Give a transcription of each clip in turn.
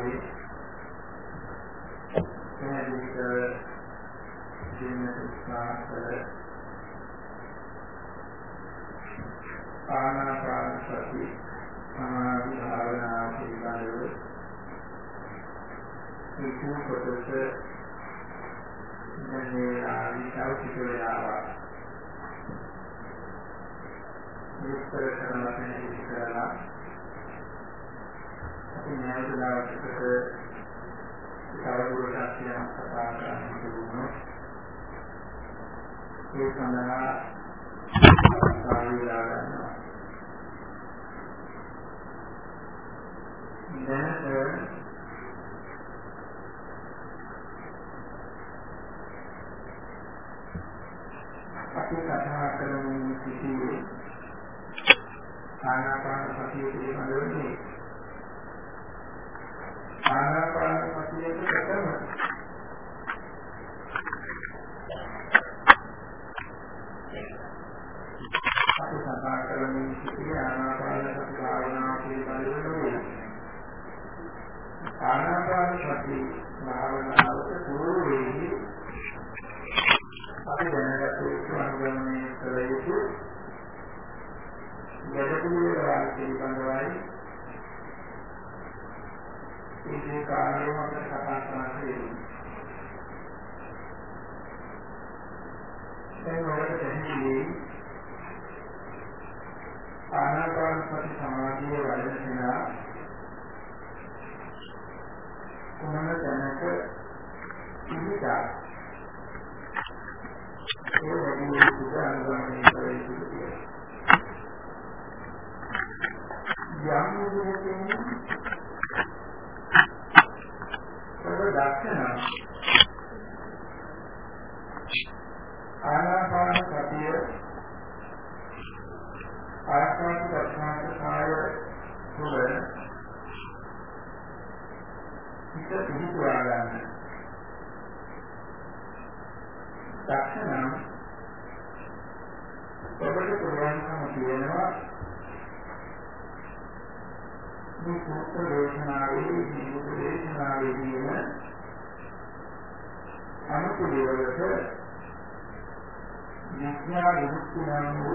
දේශනාවේ එනදික දිනසාකල ආනාපාන සති සමාධි භාවනා පිළිබඳව ඉතිරි කොටස මේ ආවිතාව පිටුවේලා විස්තර කරලා තියෙනවා අපි න්‍යායදායකට සාරවත්යක් කියන කතා කරන්න ඕන ඒ සඳහා සාහිලා ගන්නවා දැන් අපි කතා කරමින් සිටියේ ආනාපාන සතිය පිළිබඳව ආනාපාන සතියේ ප්‍රථම අපි කතා කරමින් සිටියේ ආනාපාන සති භාවනාව පිළිබඳව ආනාපාන සති භාවනාවට පූර්වයේ අපි දැනගත යුතු අනුගමනය කළ යුතු ගැටලුවල් පිළිබඳවයි මේ කාර්යය අපිට කතා කරන්න දැන් ඔයාලට තේරෙන්නේ ආනාපාන සති සමාධියේ වඩන කොමන තැනක ඉඳලා ඒ වගේ උදාහරණයක් දෙන්න යම් විදිහකින් දක්ෂණ ආනාපාන සතිය ආස්වාද ප්‍රඥාන කාය තුළ හිත පිහිටුවා ගන්න දක්ෂණ ඔබට පුළුවන්කම තියෙනවා මේ සූත්‍ර දේශනාවේ මේ දේශනාවේ කියන අනුකූලවලට විඥා විමුක්ති නම් වූ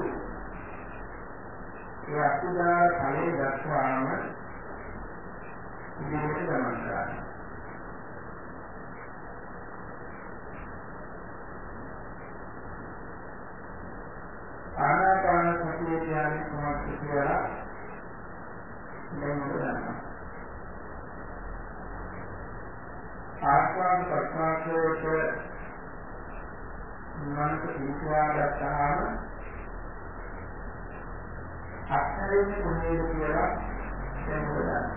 ඒ අසුදා ඵලයේ දක්වාම ඉදිරියට ගමන් කරනවා. ආනාපාන සතිය කියන්නේ කොහොමද කියලා දැන් බලන්න. ආස්වාද ප්‍රඥාවේට මනස පිටුවා ගන්නාම අත්හැරෙන්නේ කොහේද කියලා දැන් බලන්න.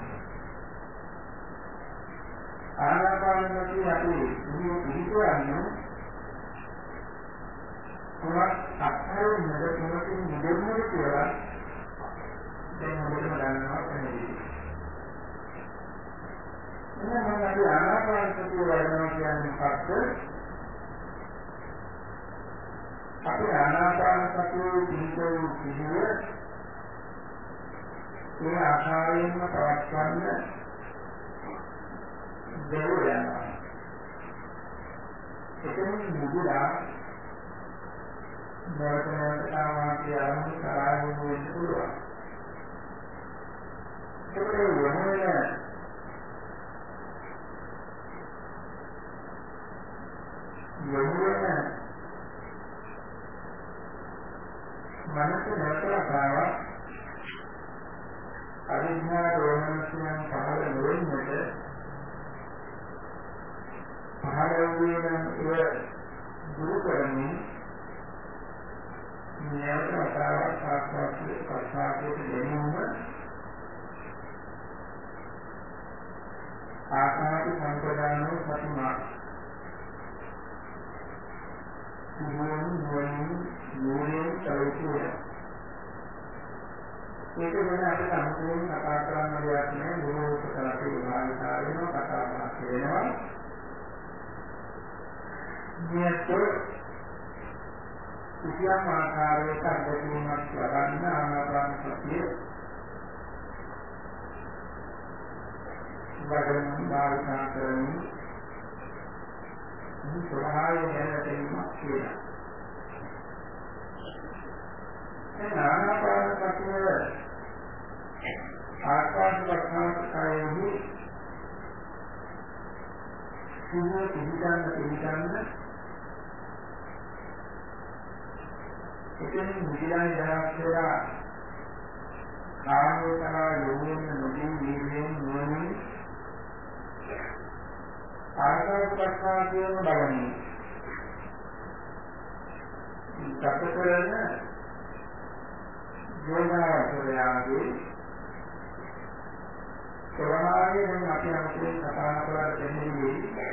ආනාපාන සතිය අපි පිටුවන්නේ කොහොමද අත්හැරෙන්නේ මොකකින් නිදෙන්නේ කියලා දැන් මොකටද ගන්නවා කියන්නේ. එහෙනම් අපි ආනාපාන සතිය වඩනවා කියන්නේ මොකක්ද? අපි ආනාපාන සතියේ පිළිතුරු කිව්ව මේ ආකාරයෙන්ම පවත්වන්න දෙවියන්වා. එතනින් මුදුලා වර්තමානතාවාදී ආරම්භ කරාගෙන වෙන්න පුළුවන්. ඒකේ යොමුවෙන මනස නැවතලා අවිඥා රෝමනස්යන් පහළ නොවෙන්නට පහළ වූ ඒ දුරු කරමින් නැවතලා ආස්වාදයේ ප්‍රසාරයේ දෙනුම ආකාරي සම්පදානෝ සතිමා නෝනේ තවතිය මේක වෙන අපිට අනුකූලව කතා කරන්න දෙයක් නෑ බොහෝ කතාවේ භාවිතා වෙනවා කතා බහ වෙනවා මේක කිසියම් ආකාරයක අධ්‍යයනයක් ලබන්න ආනාපාන සතිය වඩන භාවිතා කරමින් මේ ස්වභාවය දැනගැනීමක් කියලා. දැන් ආනාපාන සතිය ආකාශ වර්ණාකාරයේ සිහිය පිළිගන්න එතන මුදිලායි දහස්වලා කාමෝතනා යෝනින් නොදී වීර්යයෙන් නුවණින් ආකාශ ප්‍රඥාවෙන් බලන්නේ. සත්‍යකරණ යෝගාවචරයාගේ ස්වභාවයෙන් අපි අපේ කතා කරලා දෙන්නේ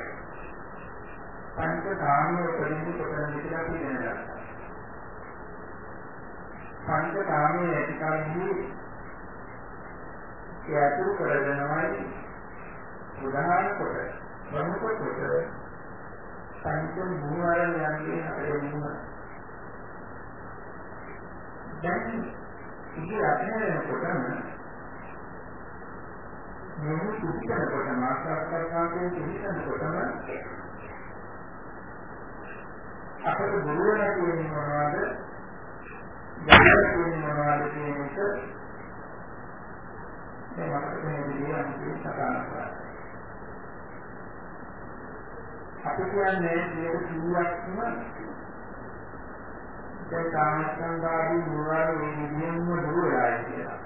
පංච කාමයේ ප්‍රතිනිධි කොටන විදිහට අපි දැනගන්නවා. පංච කාමයේ ඇතිකල්හි යතුරු කරගෙනමයි උදාහරණ කොට වන්නකොට පංච භූමරණයන්ගේ අපේ මුණ දැන් ඉති අධ්‍යයනකොටම මෙහි සුද්ධිකනකොට මාර්ගාකාරයෙන් සුද්ධිකනකොටම අපට දුරවන කියන්නේ මොනවද? යන්න කියන්නේ මොනවද කියන එක මේ අපිට මේ විදිහට සාකච්ඡා කරනවා. අපි කියන්නේ මේක 100ක්ම දැන් කාමසංගාදී මුවාර මේ විදිහෙන්ම දුරයි කියලා.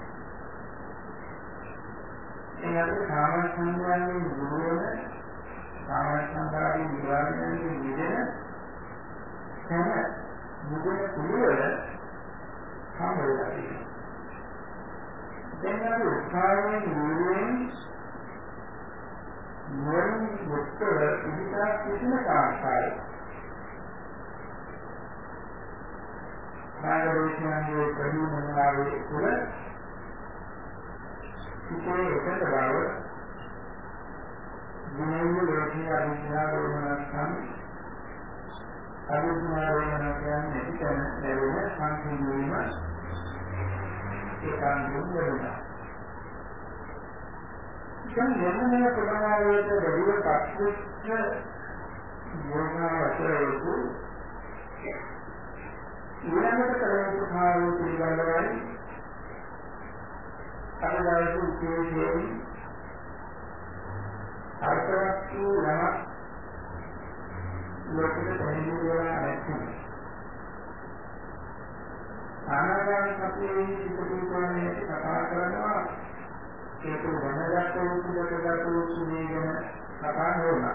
එයාට කාමසංගාදී දුරවන කාමසංගාදී මුවාරයන්ගේ විදිහ තම මුදුන කුලියල සම්බන්ධයි. දැන් අපි උත්සාහයෙන් නිරෝධයෙන් මොන මුත්තර ඉදිකා කිසිම කාර්යය නාගරෝෂණයේ ප්‍රතිමනාවේ තුල ඉතේ එකට බව දිනෙන්නේ ලෝකීය අභිඥාවෝමනස්සම් අභිඥාවෝමන කියන්නේ ඉතන ලැබෙන සංකීර්ණවීම ඒකාන්තයෙන් ලැබෙනවා. දැන් යන්නේ ප්‍රමාණයට දෙවිව පක්ෂිච්ච යෝගාවචරයේතු ඊළඟට කරේ භාවෝ පිළිබඳවයි අනුදායක උපයෝගයෙන් අර්ථවත් වූ යමක් ලෝකෙට පැහැදිලි වෙලා නැති ආනාපාන සතියේ ඉදිරිපත් කතා කරනවා ඒක දැනගත යුතු දෙකකට උනේ ගැන කතා කරනවා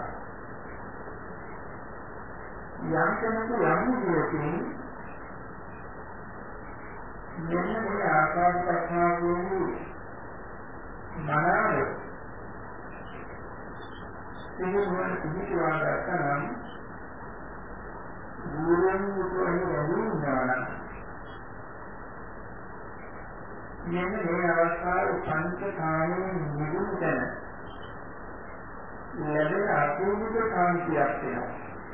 යම් කෙනෙකු යම් විදියකින් මෙන්න මේ ආකාශ ප්‍රඥාවෝ මනාව සිහිනුවන පිහිටුවා ගන්නනම් ගුරුන් උතුරේ වැඩිවෙනවා මෙන්න මේ අවස්ථාවේ පංච කාමයෙන් නිදුතන ලැබෙන අකුරුක කාන්තියක් වෙනවා.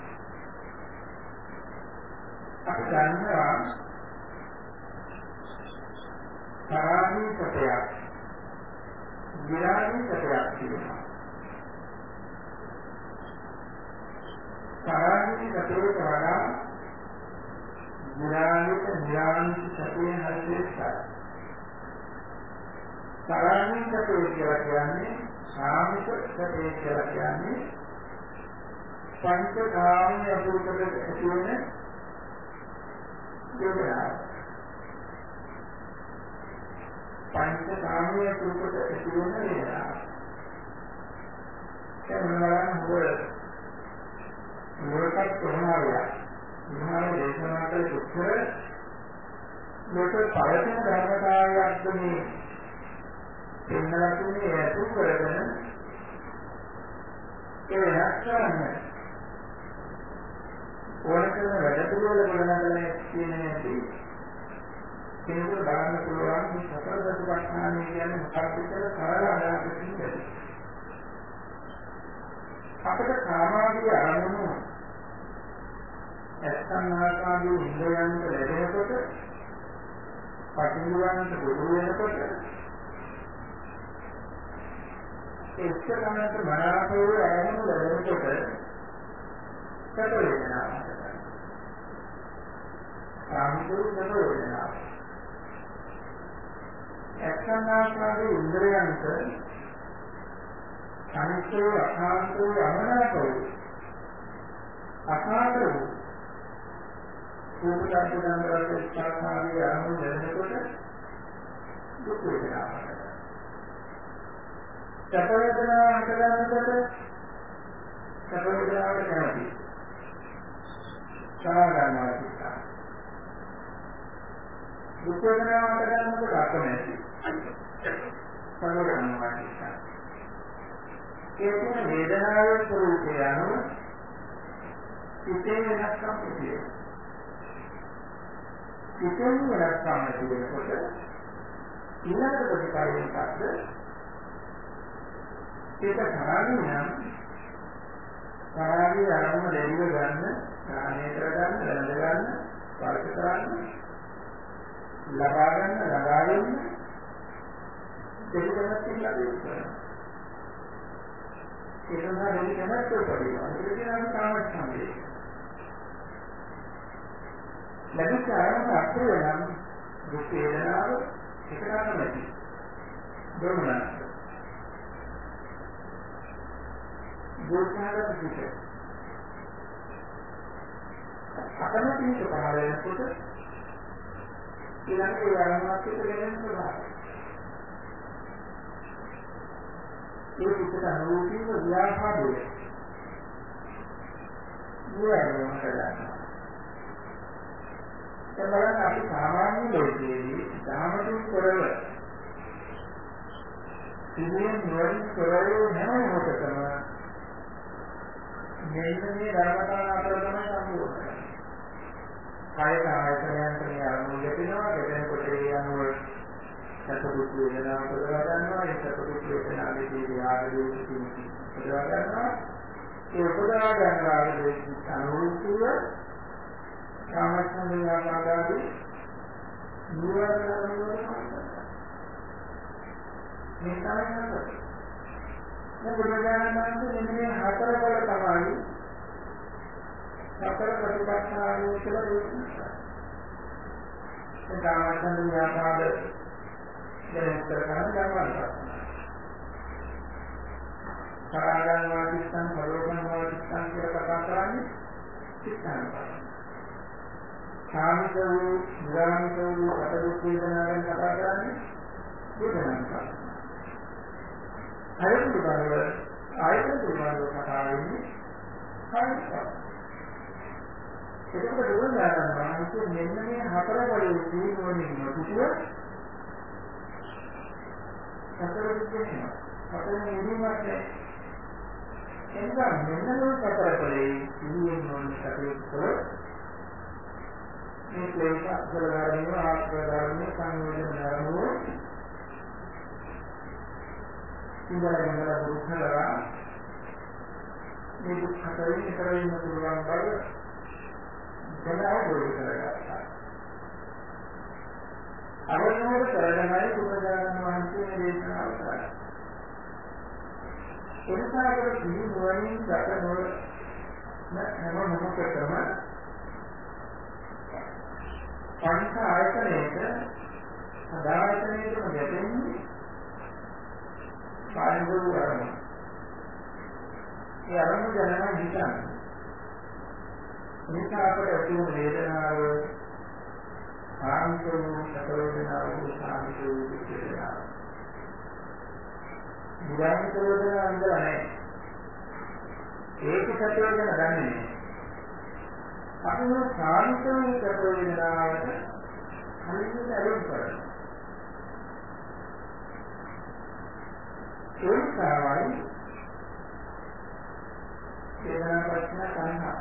අපි දන්නවා පරාණී සතයක් විරාණී සතයක් කියනවා. පරාණී සතේ වඩා විරාණී සතේ හරියට පරාණී සතේ කියලා කියන්නේ සාමික සතේ කියලා කියන්නේ පංච කාමයේ අතුරුකට ඇති වෙන දෙයක්. පංච කාමයේ අතුරුකට ඇති වෙන දෙයක්. එනවා මොකක්ද කොහොමද? මහා දේශනා කළ සුත්‍ර මේක පළවෙනි ධර්මතාවයක්ද මේ එන්නලතුනේ ඇතු කරගෙන ඒ රැස්කරන්නේ ඕනකම වැඩ පිළිවෙල ගොඩනගන්නේ කියන්නේ නැති කෙනෙකුට බලන්න පුළුවන් මේ සතර සතිපට්ඨානය කියන්නේ මොකක්ද කියලා සරල අදහසකින් කියනවා. අපිට සාමාජික අරමුණු එක්සන්නාකාරී ඉන්ද්‍රයන්ට ලැබෙනකොට පටිවිවන්ට දුරු වෙනකොට එක්කමකට මනාපේ ඇහෙන ලැබෙනකොට සැප වේදනාවක්. සාමිතුරු සැප වේදනාවක්. එක්කනාස්වාදී ඉන්ද්‍රයන්ට අනිත්‍ය අනාත්ම අමනාපෝ අසාරෝ උපකාරකයන්ගේ ස්ථානාවේ ආරම්භ වෙනකොට දුක් වේදනාවක්. සැප වේදනාවක් හටගන්නකොට සැප වේදනාවට කැමති. සාගානවා කිව්වා. දුක් වේදනාවක් හටගන්නකොට අකමැති. සාගානවා කිව්වා. ඒ කියන වේදනාවේ ස්වરૂපය අනුව සිතේ වෙනස්කම් තියෙනවා. සිතේ වෙනස්කම් තියෙනකොට ඊළඟ ප්‍රතිකාරයෙන් පස්සේ ඒක තරගින් නම් තරගින් ආරම්භ දෙවිව ගන්න, ග්‍රහණය කරගන්න, වැළඳ ගන්න, ස්පර්ශ කරන්න, ලබා ගන්න, ළඟා වෙන්න දෙකක් තියලා දෙන්න. ඒක නම් දෙවි කැමැත්ත උපදිනවා. ඒක කියනවා කාමච්ඡන්දය. ලැබිච්ච ආරම්භ අර්ථය නම් දුක් වේදනාව එකකට නැති. බොරුණා. දුක්ඛාර පිට. අකමැති පහළ වෙනකොට ඊළඟට ආරම්භයක් පිටගෙන යනවා. ඒ පිටට අනුරූපීව ව්‍යාපාදය. ව්‍යාපාදය කරනවා. එතකොට අපි සාමාන්‍ය ලෝකයේදී ධාමතුන් කරව සිහියෙන් නොවන කරව නැම මොකටම මෙන්න මේ ධර්මතාවන අතර තමයි සම්පූර්ණ කරන්නේ. කායක ආයතනයන්ට මේ අනුව ලැබෙනවා, දෙවෙනකොට ඒ අනුව සතුටු වේදනාව උපදවා ගන්නවා, ඒ සතුටු වේදනාවේදී ආගලෝක කිමි උපදවා ගන්නවා. ඒ උපදවා ගන්න ආගලෝක අනුරූපීව කාමච්ඡන්දය ආකාරදී නිවර්තන මේ තමයි නේද? බුදුරජාණන් මේ හතර වල තමයි හතර ප්‍රතිපත්තිය කියලා දෙන්නේ. ඒ කාමච්ඡන්දය ආකාරද දැන් කරගන්න ගන්නවා. සාරාගන් වාදිස්තන්, පරෝගන් වාදිස්තන් කියලා කතා කරන්නේ සිතාන. කාමික වූ, නිරාමික වූ අටදුක් වේදනා ගැන කතා කරන්නේ වේදනාවක්. හරි පිළිබඳව ආයතන පිළිබඳව කතා වෙන්නේ කායික. ඒකත් දුරනාරම්භ මෙන්න මේ හතර වලින් තීවෝනේ නොකිය හතර දෙන්නේ හතර නිදීමක් එන්නම් මෙන්න මේ හතර වලින් තීවෝනේ නොකිය මේ ක්ලේශ අසලවරණය ආත්මධර්මයේ සංයෝජන ධර්මෝ ඉන්ද්‍රයන්වල දුක්ඛලවා මේ දුක්ඛ හතරේ ඉතරෙන්න පුළුවන් බව දැනවෝද කරගත්තා. අවනෝද කරගෙනයි බුදුරජාණන් වහන්සේ මේ දේශනාව කළා. එනිසාකට කිසි නොවනින් දක්වන හැම මොහොතකම පංච ආයතනයක සදායතනයකම ගැටෙන්නේ කායගුරු ආරම්භ. ඒ ආරම්භ ජනනා හිතන්නේ. මේක අපට ඇති වූ වේදනාව ආන්තෝ සතරෝදනාව සාමිතෝ විචේතනාව. විදානික වේදනාව අන්දර නැහැ. ඒක සතරෝදන දන්නේ නැහැ. අපි මේ සාමිතෝ සතරෝදනාවට කලින් ඇලෙන්න කරනවා. ඒ සාවයි වේදනා ප්‍රශ්න සංහා.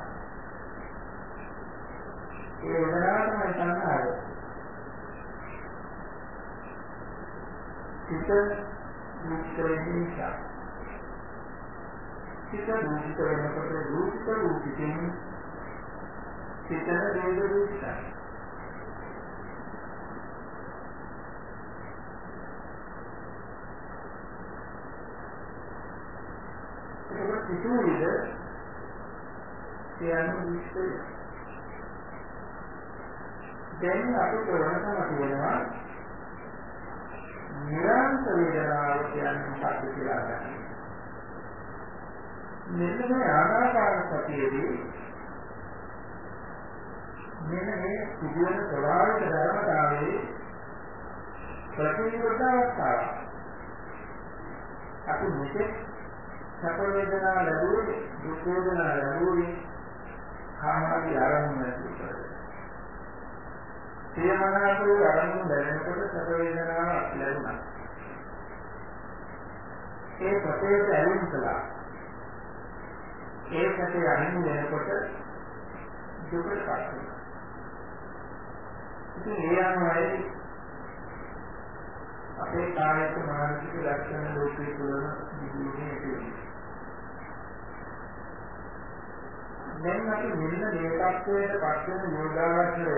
ඒ වේදනාව තමයි සංහාය. සිත මුක්තේනිසා. සිත මුක්තේනකොට රූපිතෙන් සිතන වේදනාව. සිතුවිලිද කියන්නේ විශ්ලේෂණය. දැන් අපිට ඕනකම තියෙනවා නිරන්තර වේදනාව කියන්නේ මොකක්ද කියලා ගන්න. මෙන්න මේ ආනාපාන සතියේදී මෙන්න මේ සිදුවන ස්වභාවික ධර්මතාවයේ ප්‍රතිවිරුද්ධ අවස්ථාව. අපි මෙතෙක් සැප වේදනා ලැබුවේ දුක් වේදනා ලැබුවේ කාමාදී ආරම්භය තුළ. සියමනාපේ ආරම්භ දැනෙනකොට සැප වේදනාවක් ලැබුණා. ඒ ප්‍රතේක ඇලෙන්න කළා. ඒ සැපේ අහිමි වෙනකොට දුකට පත් වෙනවා. ඉතින් ඒ අනුවයි අපේ කායික මානසික ලක්ෂණ ලෝකයේ තුලම දිවිනේ තියෙනවා. දැන් අපි මෙන්න මේ තත්ත්වයට පත් වෙන යෝගාවචරය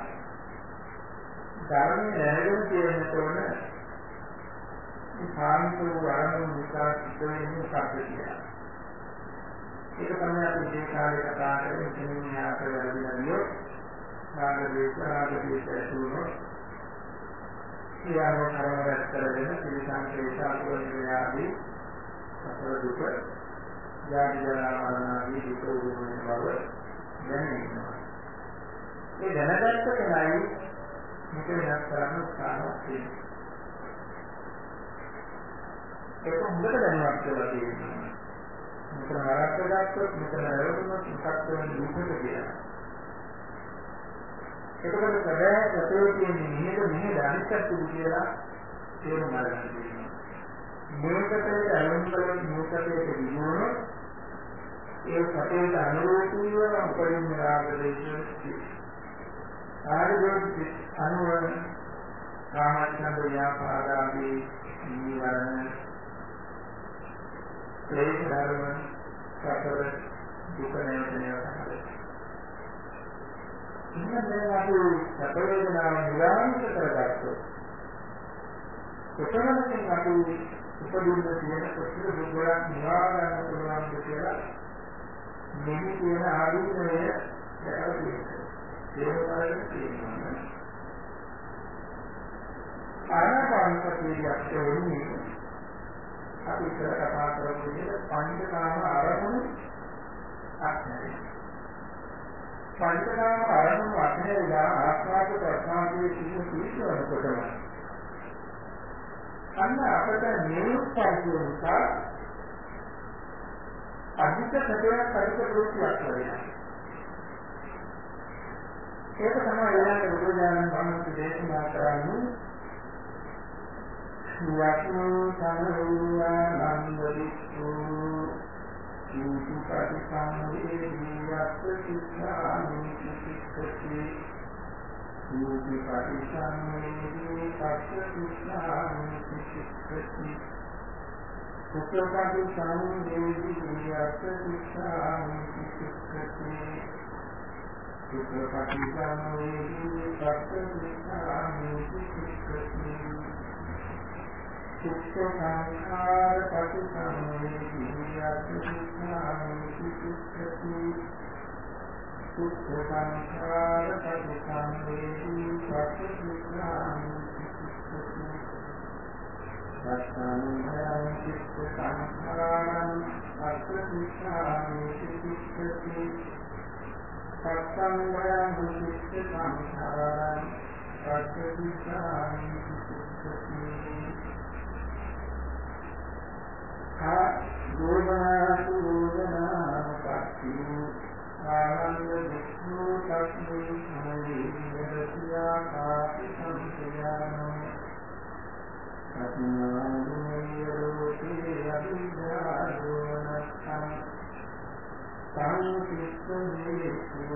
ධර්මයේ දැනගෙන තියෙන තෝරන මේ සාන්ත වූ අරමුණු නිසා සිදුවෙන්නේ සත්‍යය. ඒක තමයි අපි මේ කාලේ කතා කරන්නේ කෙනෙක් යාට වැඩිලා රාගදේශ තුනෝ ඊයව කරවරත් කරගෙන පිළිසංකේත අකුරණියාදී සතර දුක ජාති ජරා මරණ ආදී දුක උරුමන බව දැනෙනවා. ඒ දැනගත්ත කෙනයි මේක වෙනස් කරන්න උත්සාහවත් වෙන්නේ. ඒක හොඳට දැනවත් කරලා තියෙනවා. මෙතන හරක් ගත්තොත් මෙතන වැරදුනොත් මොකක්ද වෙන්නේ දුකට කියලා. ඒකවල සැබෑ සතේ තියෙන මෙහෙද අනිත්‍යත්වය කියලා තේරුම් ගන්න තියෙනවා. මේකට අනුකම්පාවෙන් මේකට දිනුනොත් ඒ සතේට අනුරූපීව උපරිම රාගදේශ ආරෝධි අනුව කාමච්ඡන්ද ව්‍යාපාදාදී නිවරණ ක්ලේශ ධර්ම සතර දුක නැවතනවයි. ඉන්නදේ අපි සැප වේදනාව නිරාමිත කරගත්තොත් කොතරම්කින් අපි උපදින්න තියෙන කොච්චර දුක්වලක් නිවා ගන්න පුළුවන්ද කියලා මෙහි තියෙන ආදීනය දැකලා තියෙනවා. ඒක තමයි ආනාපාන සතියේ යන්නේ අපි ඉතල කතා කරපු විදිහට පංචකාම අරමුණු අත්හැරේ. පංචකාම අරමුණු අත්හැරලා ආස්වාද ප්‍රසආදයේ සිට පිළිවෙලකොටම අන්න අපට නිරුක්තිය නිසා අධික සැපයක් අධික ප්‍රෝතියක් ලැබෙනවා. ඒක තමයි ඊළඟ බුදුදානන් වහන්සේ දේශනා කරන්නේ යක්ඛෝ සමෝයා නන්දවිස්සු යුතු පරිසංවේ වියත් සිතානි කිච්චති යුතු පරිසංවේ පස්ස සිතානි කිච්චති සුඛපටි සංවේ වියත් සිතානි කිච්චති සුඛපටි සංවේ පස්ස සිතානි කිච්චති සුඛ සංඛාර පටිසංවේදී යතිස්නාමිති සුඛ සංඛාර පටිසංවේදී පටිසංවේදී සත්සංඛාරං චිත්ත සංඛාරං පටිසංවේදී සත්සංඛාරං චිත්ත සංඛාරං පටිසංවේදී ගෝධනාතු ගෝධනාපක්ඛි ආනන්ද වික්ඛු තස්මි සම්විද්‍යා කාපි සංඛයානෝ සත්‍යානුයෝති අභිධාරෝණස්සං සංකිස්සනේ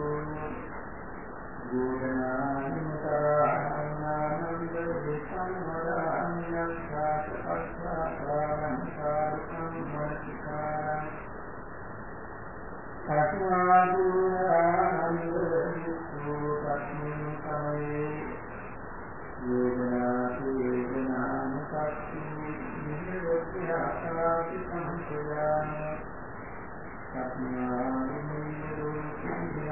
ගෝධනානිමතානන්ද වික්ඛං වදාඤ්ඤාත පස්සාරං සත්‍යාදු ආනන්ද විස්සු තස්මින් සමයේ යෝගනාති වේදනාන สัพพินิโรธยาสาติสังขยา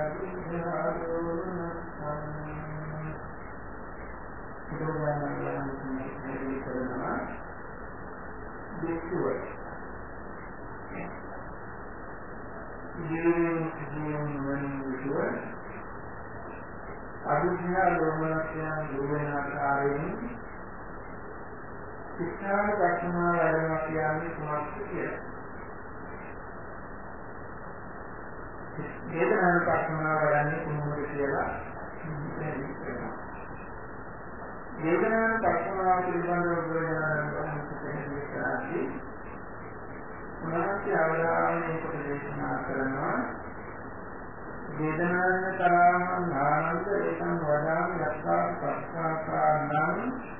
අවිද්‍යා ලෝමනස්යන් දුරන ආකාරයෙන් සිතාන දක්ෂනා වැඩම කියන්නේ කුමක්ද කියලා. වේදනාන දක්ෂනා වැඩන්නේ කුමක්ද කියලා කියනවා. වේදනාන දක්ෂනා පිළිබඳව බුදුරජාණන් උන්වහන්සේ අවධානය කොට දේශනා කරනවා වේදනාන තරං නානන්ද ඒකං වදාම යක්ඛා පස්සාකානං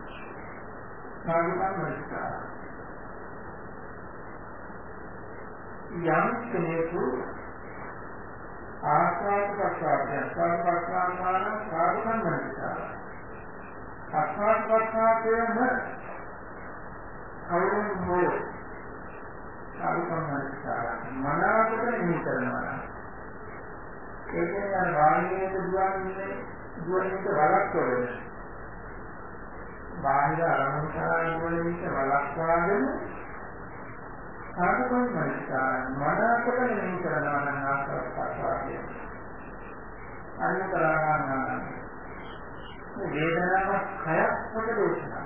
සාගතං වරිතා යම් කෙනෙකු ආස්වාද පස්සාකාන සාගතං වරිතා ආස්වාද පස්සාකේම කවුරුන් හෝ සාගතං වරිතා මනාවකට නිමි කරනවා. ඒ කියන්නේ අර වාහනයේ දුවන්නේ වලක්වගෙන බාහිර අරමුණු කරා දුවන විට වලක්වාගෙන සාධකම් මනසාර මනකට නෙමෙයි කරනවා නම් ආස්වාදය අනුතරාණ වේදනාවක් khයක් කොට දේශනා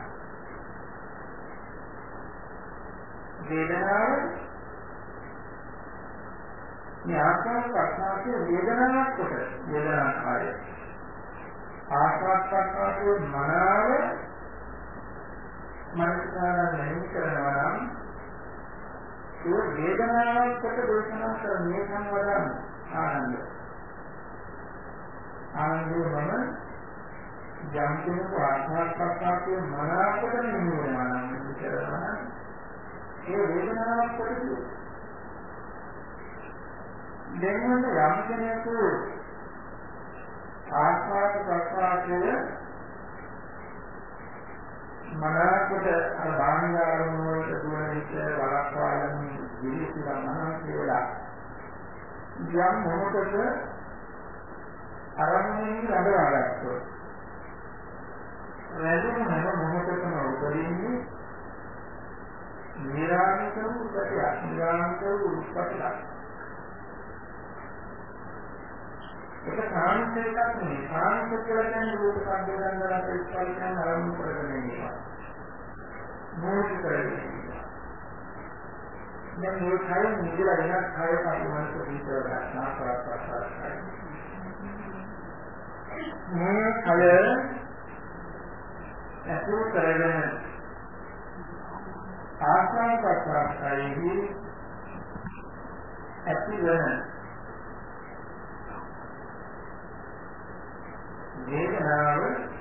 වේදනාව මේ ආස්වාද ප්‍රසආසයේ වේදනාවක් කොට වේදනාකාරය ආස්වාද ප්‍රසආසයේ මනාව මනසාර නැති කරනවා නම් ඒ වේදනාවක් කොට දේශනා කරන්නේ සංවරම් ආනන්දේ මම යම් කෙනෙකු ආස්වාද ප්‍රසආසයේ මනාව කොට නිමුනවා නම් කරනවා ඒ වේදනාවක් කොට දැන් යම් කෙනෙකු ආස්වාද ප්‍රසආසයේ මනාවකට අභාණ්ඩාරම වලට දුවන විට වලක්වාගෙන දිවිසුලා මනස කියලා යම් මොහොතක අරමුණින් රඳවාගත්තොත් වැදුණු හැම මොහොතකම උපදින්නේ නිරාමික වූ ගතිය නිරාමික වූ උත්පත්තියක්. ඒක සාමික එකක් නෙවෙයි. සාමික කියලා කියන්නේ රූප ශබ්ද ගන්ධ රස ස්පර්ශයන් ආරම්භ කරගෙන ඉන්නවා. මොහොත කරගෙන. දැන් මේ කය නිදලා වෙනත් කය පරිවර්තන විතර ගන්නවා කරපස්සයි. මේ කය ඇතුල් කරගෙන ආස්වාද ප්‍රසආසයෙහි ඇතිවන වේදනාව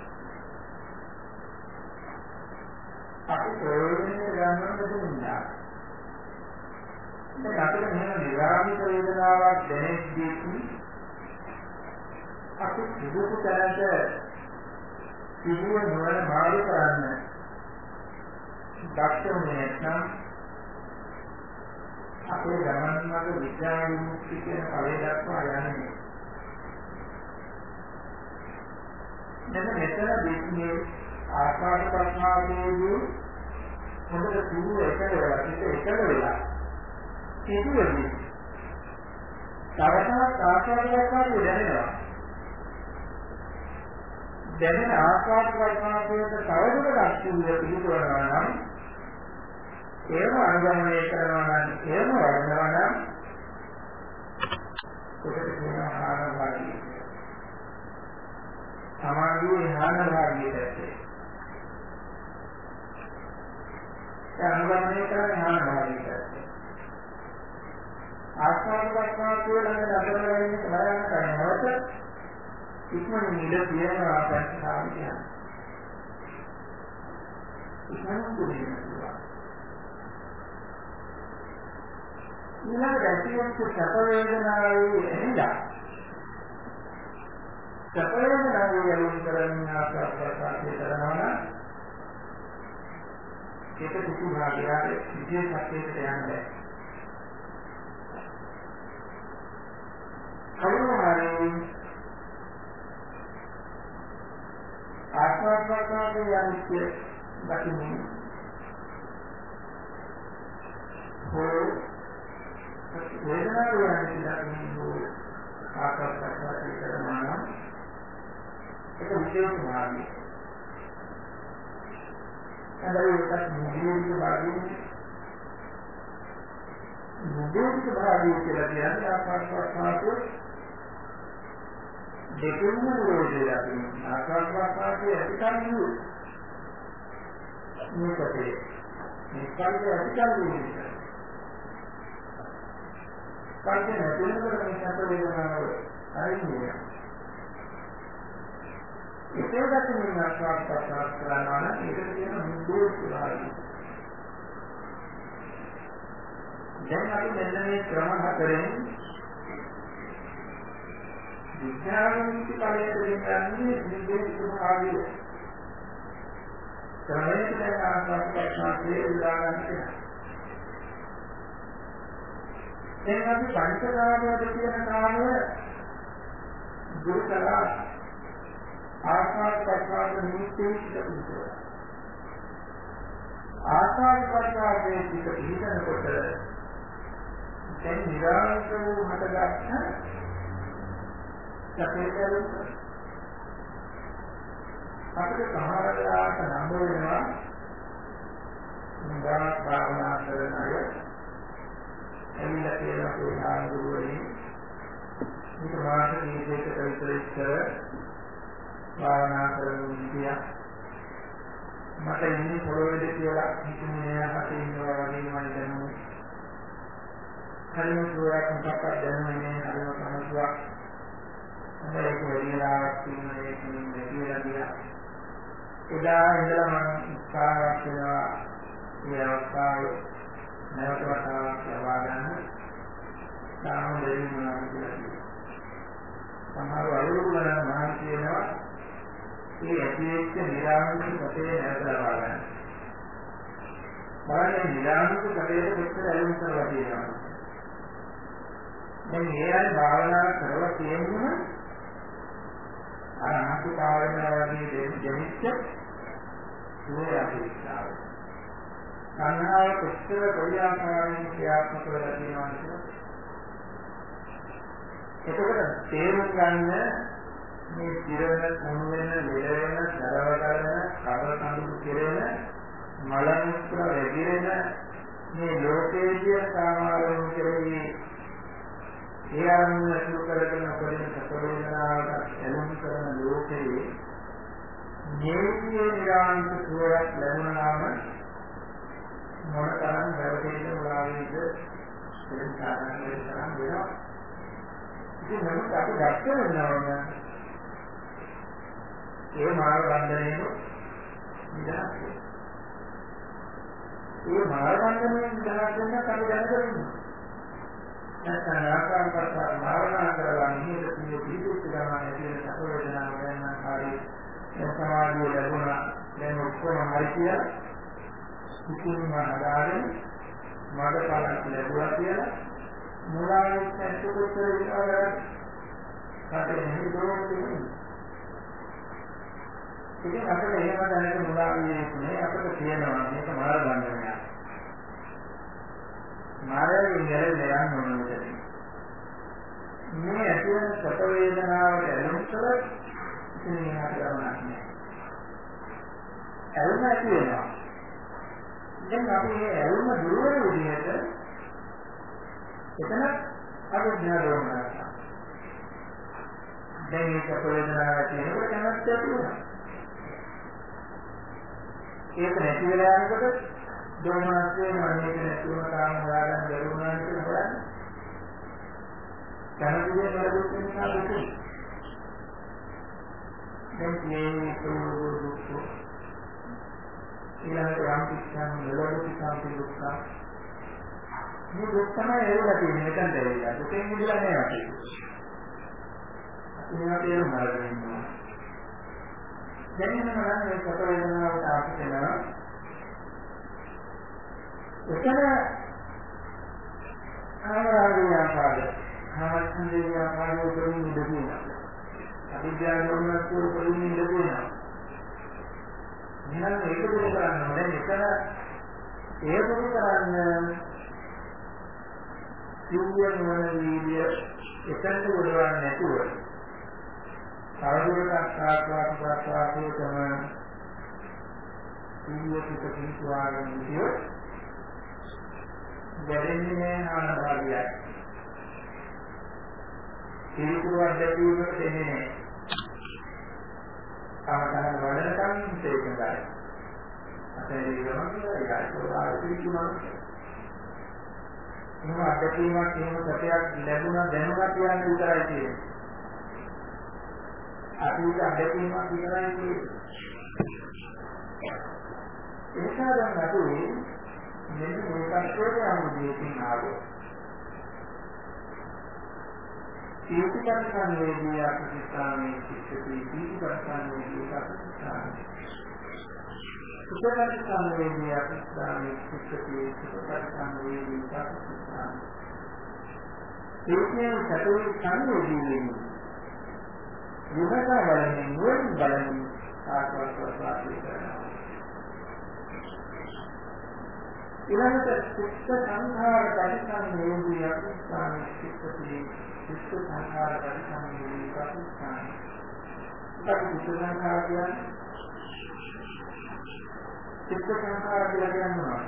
අපි ප්‍රයෝජනෙ ගන්න දුන්නා. දැන් අපිට මෙහෙම නිරාමිත වේදනාවක් දැනෙද්දී අපි සිදුවු තැනට සිදුව නොවන මාරු කරන්න දක්ෂුනේ නැත්නම් අපේ ගමන් මඟ විද්‍යා විමුක්ති කියන ඵලය දක්වා යන්නේ. දැන් මෙතන දෙන්නේ ආස්වාද ප්‍රසආසයේදී හොඳට සිදුව එකල වෙලා සිදුවෙන්නේ. තවතවත් ආස්වාද ප්‍රසආසය දැනෙනවා. දැනෙන ආස්වාද ප්‍රසආසයට තවදුරටත් සිදුව පිළිතුරනවා නම් ඒව අනුගමනය කරනවා නම් ඒව වඩනවා නම් ඔකට කියනවා ආනභාගී. සමාධියේ ආනභාගීට ඒ අනුගමනය කරන ආනභාගීට ආස්වාද ප්‍රසආසයේ ළඟ නතර වෙන්නේ බලන්න කරනවට ඉක්මනින් ඉඳ තියෙනවා ප්‍රතිසාරය කියන්නේ. ඉක්මනින් දුන්නා. ඊළඟ දැසියෙන්ට සැප වේදනාවේ එනිලා. සැප වේදනාවේ යොමු කරන ආකාරය කරනවා නම් ඒක කිසි භාගයක් විශේෂ සත්‍යයකට යන්නේ. කවුරු හරි ආකාශාකාශයේ අනිත්‍ය දකින්නේ වේදනාව යන්නේ ආකාශාකාශයේ කරනවා ඒක විශේෂ මාර්ගය. හැබැයි ඒකත් නිදීක භාගයේ නිදීක භාගයේ කියලා කියන්නේ ආකාශාකාශයේ දෙකම රෝධය අපි ආකාශාකාශයේ ඇතිකන්නේ මේකේ මේකේ ඇතිකන්නේ කාර්ය නැතිවෙනකොට මේ සැප වේදනාව ආරින්නේ. ඒකකට මේ ආස්වාද කරනවා නම් ඒක කියන මුදෝස් ස්වභාවය. දැන් අපි මෙන්න මේ ක්‍රම හතරෙන් විඥානික ඵලයට දෙන්නේ මුදෝස් ස්වභාවය. ක්‍රමයෙන් දැන් ආස්වාද කරනවා උදාහරණයක්. දැන් අපි පංචකාමවල කියන කාමය දුරු කළා ආස්වාද ප්‍රසආද නිමිත්තේ සිටිනවා. ආස්වාද ප්‍රසආදයේ සිටිනකොට දැන් නිරාංශ වූ හටගන්න සැපේකලුත් අපිට සමහරවිට නම් වෙනවා නිදාන භාවනා කරන අය එමිලා කියලා ප්‍රධාන ගුරුවරයෙක් මේක මාස කීපයකට විතර ඉස්සර භාවනා කරමින් ඉඳියා මට ඉන්නේ පොළොවේ කියලා හිතුනේ හතේ ඉන්නවා වගේ මම දැනුනේ කලින් සුවයක් මොකක්ද දැනුනේ හරිම සමස්වක් මේක වෙලිලාවක් තියෙනවා ඒකෙන් දෙවියලා ගියා එදා ඉඳලා මම උත්සාහයක් කරනවා මේ අවස්ථාවේ නැවත වතාවක් ලබා ගන්න තාම දෙවි මොනවද කියලා කියනවා. සමහර අයුරුවල මහාන් කියනවා මේ ඇතිවෙච්ච නිරාමික පතේ නැවත ලබා ගන්න. බලන්න නිරාමික පතේ කොච්චර ඇලුම් කරලා තියෙනවද? දැන් මේ අය භාවනා කරලා තියෙන්නේ අර අනාත්ම භාවනාවේදී දෙමිච්ච සුවයක්තාව. සංහාව කොච්චර කොයි ආකාරයෙන් ක්‍රියාත්මක වෙලා තියෙනවද කියලා. එතකොට තේරුම් ගන්න මේ ඉරවන කුණු වෙන මෙලෙන සරව කරන කවර කඳු කෙරෙන මල මුත්‍ර වැగిරෙන මේ ලෝකයේ සාමාරණ කෙරෙහි ඒ අනුව අසු කරගෙන අපරිම සතරේනාවට එළඹ කරන ලෝකයේ ජීවිතයේ නිරාන්ත සුවයක් ලැබුණාම මොනතරම් වැරදීද උලාවේද සංසාරයෙන් තරම් වෙනවා. ඉතින් නමුත් අපි දැක්ක වෙනවා ඒ මාර්ග බන්ධනයේ නිදහස්. ඒ මාර්ග බන්ධනයේ නිදහස් වෙන අපි දැනගන්න. නැත්නම් ආකාර කරලා භාවනා කරලා නිහිත පිළිතුරු ගන්න කියන සතරේනාව ගැන හරි සමාධිය ලැබුණා දැන් ඔක්කොම හරි කියලා ඉතින් මාදාරේ මාද පාලක ලැබුණා කියලා මුලාවෙන් ඇතුළත ඉවරයි කාටද හිතෝන්නේ ඉතින් අපිට එහෙම දැනට මුලාවේ නේ අපිට කියනවා මේක මාර බන්ධනයක් මාරේ ඉඳලා යන්න ඕනේ මේ ඇතුළත සත වේදනාවට එළඹුණොත් ඉතින් මේකට ගමනක් නෑ එළම ඇති වෙනවා දැන් අපි මේ ඇල්ම දුර වෙන විදිහට එතන අවිඥා දෝමනක්. දැන් මේක ප්‍රවේදනාවක් තියෙනකොට කැමැත්ත ඇති වෙනවා. ඒක නැති වෙලා යනකොට දෝමනස් වෙනවා මේක නැති වුණ තාම හොයාගන්න බැරි වුණා කියලා බලන්න. කනදියේ නරදුත් නිසා දුක. දැන් මේ දුක ඊළඟට යම් කිසිම මෙලොව කිසාපි දුක්ඛ මේ දුක් තමයි එළලා තියෙන්නේ මෙතන දෙවිලා දුකෙන් මිදලා නෑ අපි මේවා තේරුම් ගන්න ඕනේ දැන් මම මේ කොට වේදනාවට ආපෙනවා එතන ආරාධිය ආකාරය හමස්න්දේ ආකාරය උපරිම ඉඳිනවා අවිද්‍යාව නොනස්තු උපරිම ඉඳිනවා දැන් මේ කොට වේදනාවට ආපෙනවා එතන ආරාධිය ආකාරය හමස්න්දේ ආකාරය උපරිම ඉඳිනවා අවිද්‍යාව නොනස්තු උපරිම ඉඳිනවා දැන් මේ කොට වේදනාවට ආපෙනවා එතන ආරාධිය ආකාරය හමස්න්දේ ආකාරය උපරිම ඉඳිනවා එහෙනම් ඒක දුරු කරන්න ඕනේ. මෙතන ඒ දුරු කරන්න සිව්වන වන වීර්ය එතනට උරවන්නේ නැතුව සාධුරට ආස්වාද ප්‍රාසාසෝ තමයි සිව්ව පිටුවාගෙන ඉතිය දෙන්නේ ආනභාගයයි. සිව්වුවක් දැකීමට දෙන්නේ නැහැ. ආමතන වඩනකම් තේකඳයි. අපේ ජීවනයේ යාචෝආසිකුණා එහෙම අත්දැකීමක් එහෙම සැපයක් ලැබුණා දැනුණා කියන්නේ විතරයි තියෙන්නේ. අතීත අත්දැකීමක් විතරයි තියෙන්නේ. ඒකෙන් අපි මෙන්න මේ පැත්තට යමු දෙකින් ආවෝ. සීතිකන් සංවේදී අපිටාමේ චිත්තී සීතිකන් සංවේදී අපිටාමේ සුඛකන් සංවේදී අපිටාමේ චිත්තී සුඛකන් සංවේදී අපිටාමේ ඒකේ සතරේ සංවේදී වෙන්නේ යොදා බලමින් ආස්වාස්වාදී කරනවා. ඊළඟට චිත්ත සංඛාර පරිසංවේදී අපිටාමේ චිත්තී චිත්ත සංඛාර පරිසංවේදී අපිටාමේ චිත්ත සංඛාර කියන්නේ චිත්ත සංඛාර කියලා කියනවා.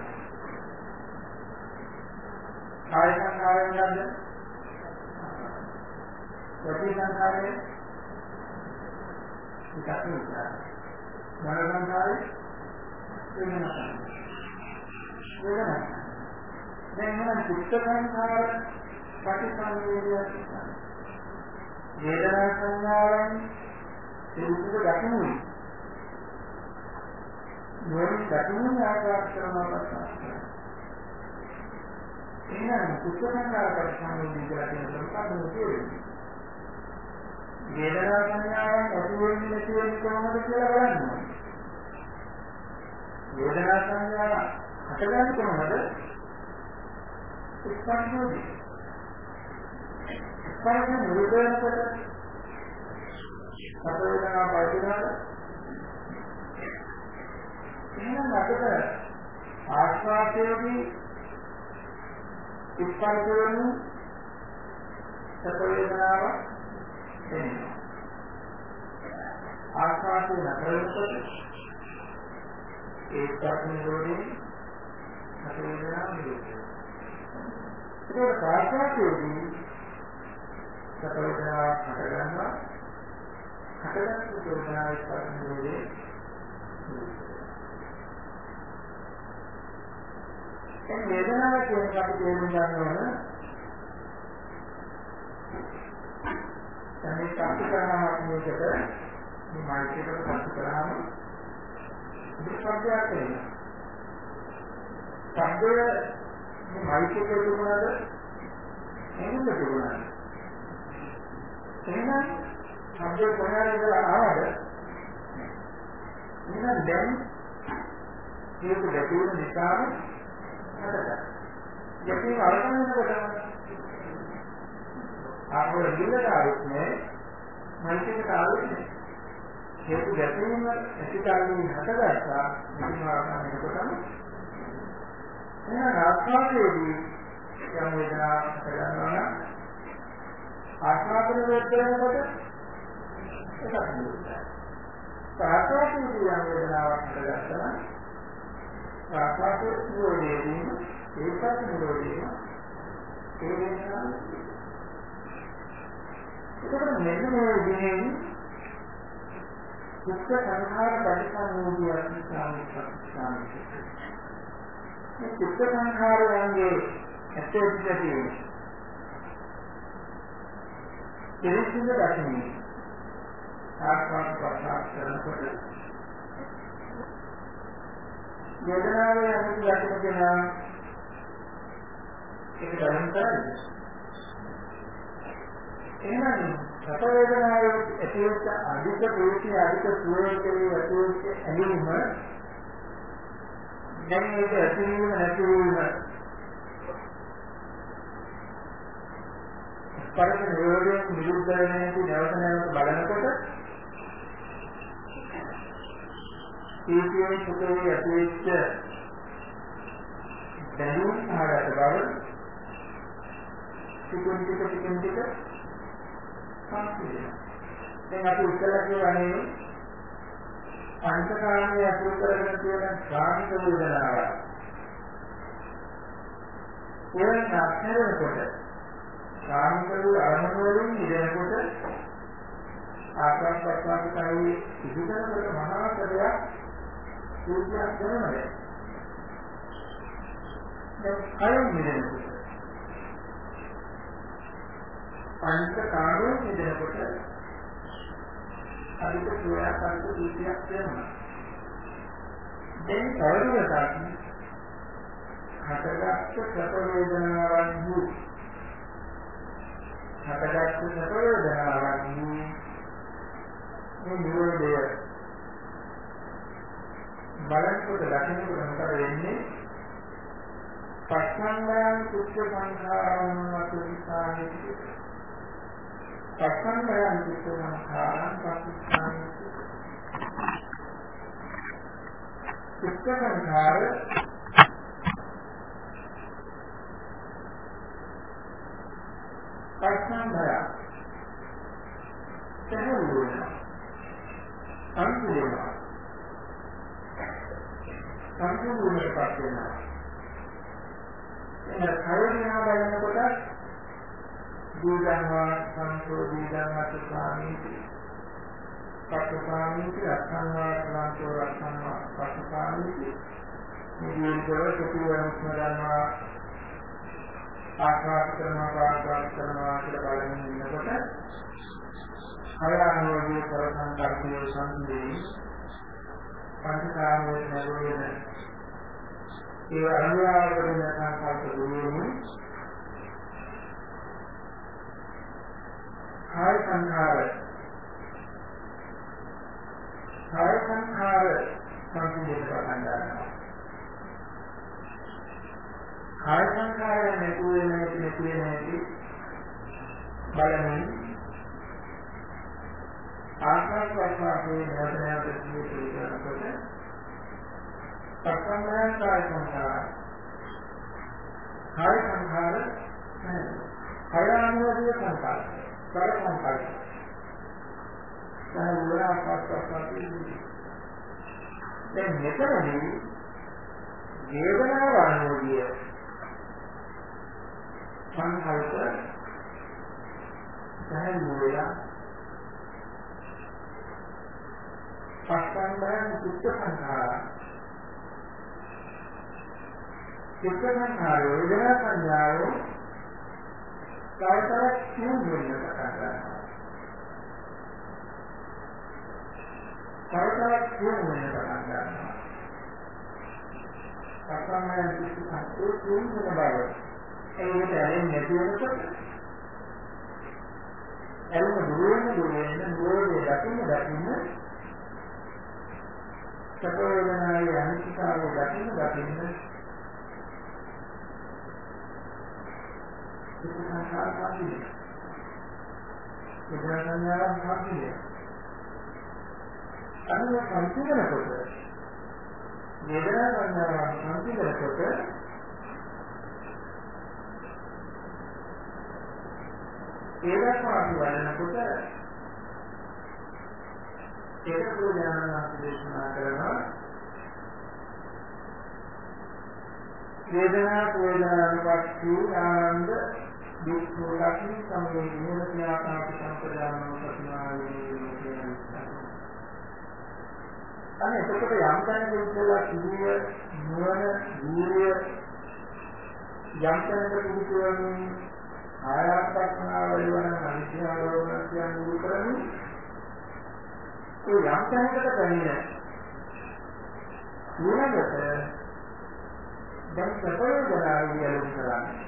කාය සංඛාරයෙන් ගන්නද? වචී සංඛාරයෙන් විකල්ප විචාර. මන සංඛාරයෙන් වෙනසක්. දැන් මොන චිත්ත සංඛාර පටිසංවේදියක් වේදනා සංඥාවෙන් සිදුවු දකිනුයි. මොන දකිනුයි ආකාර කරනවා. එහෙනම් චිත්ත සංඛාර පටිසංවේදී කියලා කියන මොකක්ද කියන්නේ? වේදනා සංඥාවෙන් ඇති වෙන්නේ නැති වෙන්නේ කොහොමද කියලා බලන්න ඕනේ. වේදනා සංඥා හටගන්නේ කොහොමද? ස්පර්ශෝදී. ස්පර්ශ නිරෝධනකොට අපේනා පරිණාම එහෙනම් අපිට ආස්වාදයේදී ස්පර්ශ වෙන සපේනාව එන්නේ. ආස්වාදයේ නතරකොට ඒ ස්පර්ශ නිරෝධයෙන් අපේනාව නිරෝධය. ඒක ආස්වාදයේදී සපේනාව හටගන්නවා. හටගන්න ප්‍රෝධනාවේ ස්පර්ශ නිරෝධයේ දැන් වේදනාව කියන එක අපි තේරුම් ගන්න ඕන. දැන් මේ සංස්කරණයක් මේකට මේ මානසික සංස්කරණම විස්තරයක් වෙනවා. සම්බය මේ මානසික දුරුනද එහෙමද දුරුනද? එහෙනම් සම්බය කොහේ ඉඳලා ආවද? එහෙනම් දැන් මේක දෙකේ නිසාම යකින් අරගෙනකොට ආපෝ ඉන්නදාරිත් නේ මනසික කාලෙන්නේ ඒක ගැටීම ඇතිකාලින් හටගත්තා ඉතින් ආරම්භනකොටම එහෙනම් ආස්වාදයේදී යම් වේදනාවක් හටගන්නවා නම් ආස්වාදන වේදනාවකට එකක් නෙවෙයි ආස්වාදයේදී යම් වේදනාවක් හටගත්තා ආස්වාදයේ නිරෝධයේදී ඒකත් නිරෝධය ඒ වෙනවා. ඒකට මෙන්න මේ විදිහෙන් චිත්ත සංඛාර පරිසංවේදී සාමිච්ඡාමිච්ඡාමි. මේ චිත්ත සංඛාරයන්ගේ ඇත්තටම පිළිසිඳ දකින්නේ ආත්මක් ප්‍රකාශ කරනකොට වේදනාවේ අනිත් ලක්ෂණ දෙනවා ඒක ගණන් කරන්නේ. එහෙනම් සැප වේදනාවේ ඇතිවෙච්ච අධික ප්‍රේතී අධික සුවේකේ ඇතිවෙච්ච ඇලීම දැන් මේක ඇතිවීම නැතිවීම ස්පර්ශ නිරෝධයෙන් නිරුද්ධ වෙන්නේ නැති නැවත නැවත බලනකොට ඒකේ සුඛයේ ඇතිවෙච්ච දැනුම් ආරත බව ටිකෙන් ටික සංසිඳෙනවා. දැන් අපි ඉස්සලා කියන්නේ පංචකාමයේ අතුරු කරගෙන තියෙන ශාන්ත වේදනාව. ඒ නැත්තරකොට ශාන්ත වූ අරමුණු වලින් ඉඳනකොට ආකාශපත්වාදී ඉදිරියට මහා සදයක් සූත්‍රයක් කරනවා. දැන් කලින් ඉඳනකොට පංචකාමයේ ඉඳනකොට අදිට සෝයා පංච දීපයක් වෙනවා. දැන් තවදුරටත් හටගත්තු සැප වේදනාවන් වූ මේ නිරෝධය බලනකොට දකින්නකොට මොකද වෙන්නේ? පස්සංගයන් කුච්ච සංඛාරං වතුනිසානේ පස්සංගයන් කුච්ච සංඛාරං පස්සානේ කුච්ච සංඛාර පස්සංගය තේරුණා අන්තිමට පත් වෙනවා. එන කයෝනියා බලනකොට දීගන්වා සංසෝදීගන්වත් ස්වාමීති පස්සාමීති අත්ංවා සලන්තෝ රත්ංවා පස්සාමීති මේ දීර්ඝව සුඛවම ස්මරණවා ආකාශ කරනවා කියලා බලමින් ඉන්නකොට හයරානෝගේ පරසංකල්පයේ සංදේ පංචකාමයේ නරෝයන ඒ අනුයාවකරන සංකල්ප දුරුවෙන්නේ කාය සංඛාර සංකේත කරගන්නවා. කාය සංඛාර නැති බලමින් ආකාශවාසයේ නැවතනට සිදුවෙනකොට පස්සම්මයන් කාය සංඛාර කයානුවදිය සංඛාර කර සංඛාර සාහවල ආකාශවාසයේ දැන් මෙතනදී වේදනාව අනුවදිය සංකල්ප සාහවල පස්සම්බයන් චිත්ත සංඛාර වේදනා සංඥාව කායතරක් කියුම් වෙන කතාවක්. කායතරක් කියුම් වෙන කතාවක්. පස්සම්බයන් චිත්ත සංඛාර කියුම් වෙන බව. ඒකට ඇලෙන්නේ නැති වෙනකොට ඇලෙන දුරේ දකින්න සතරවනායේ අනිත්‍යතාව දකින්න සංඛාර පාදිනේ වේදනා පාදිනේ අනුව සංසිඳනකොට වේදනා සංඥා සංසිඳනකොට ඒකට අපි වඩනකොට ඒක ප්‍රඥානාත් දේශනා කරනවා වේදනානුපස්සී ආනන්ද දුක්ඛ ලක්ෂණ සමේ නිරෝධයාකාශ සම්පදානෝ සත්‍යාවේ අනේ එතකොට යම් තැනක ඉඳලා සිහිය නුවණ වීර්ය යම් තැනක පිහිටුවමින් ආයාපස්නාව වලවන අනිත්‍යවලවන කියන දුරු කරමින් ඒ යම් තැනකට පැමිණ ඊළඟට දැන් ප්‍රපෝජනාවලිය ලොකු කරන්නේ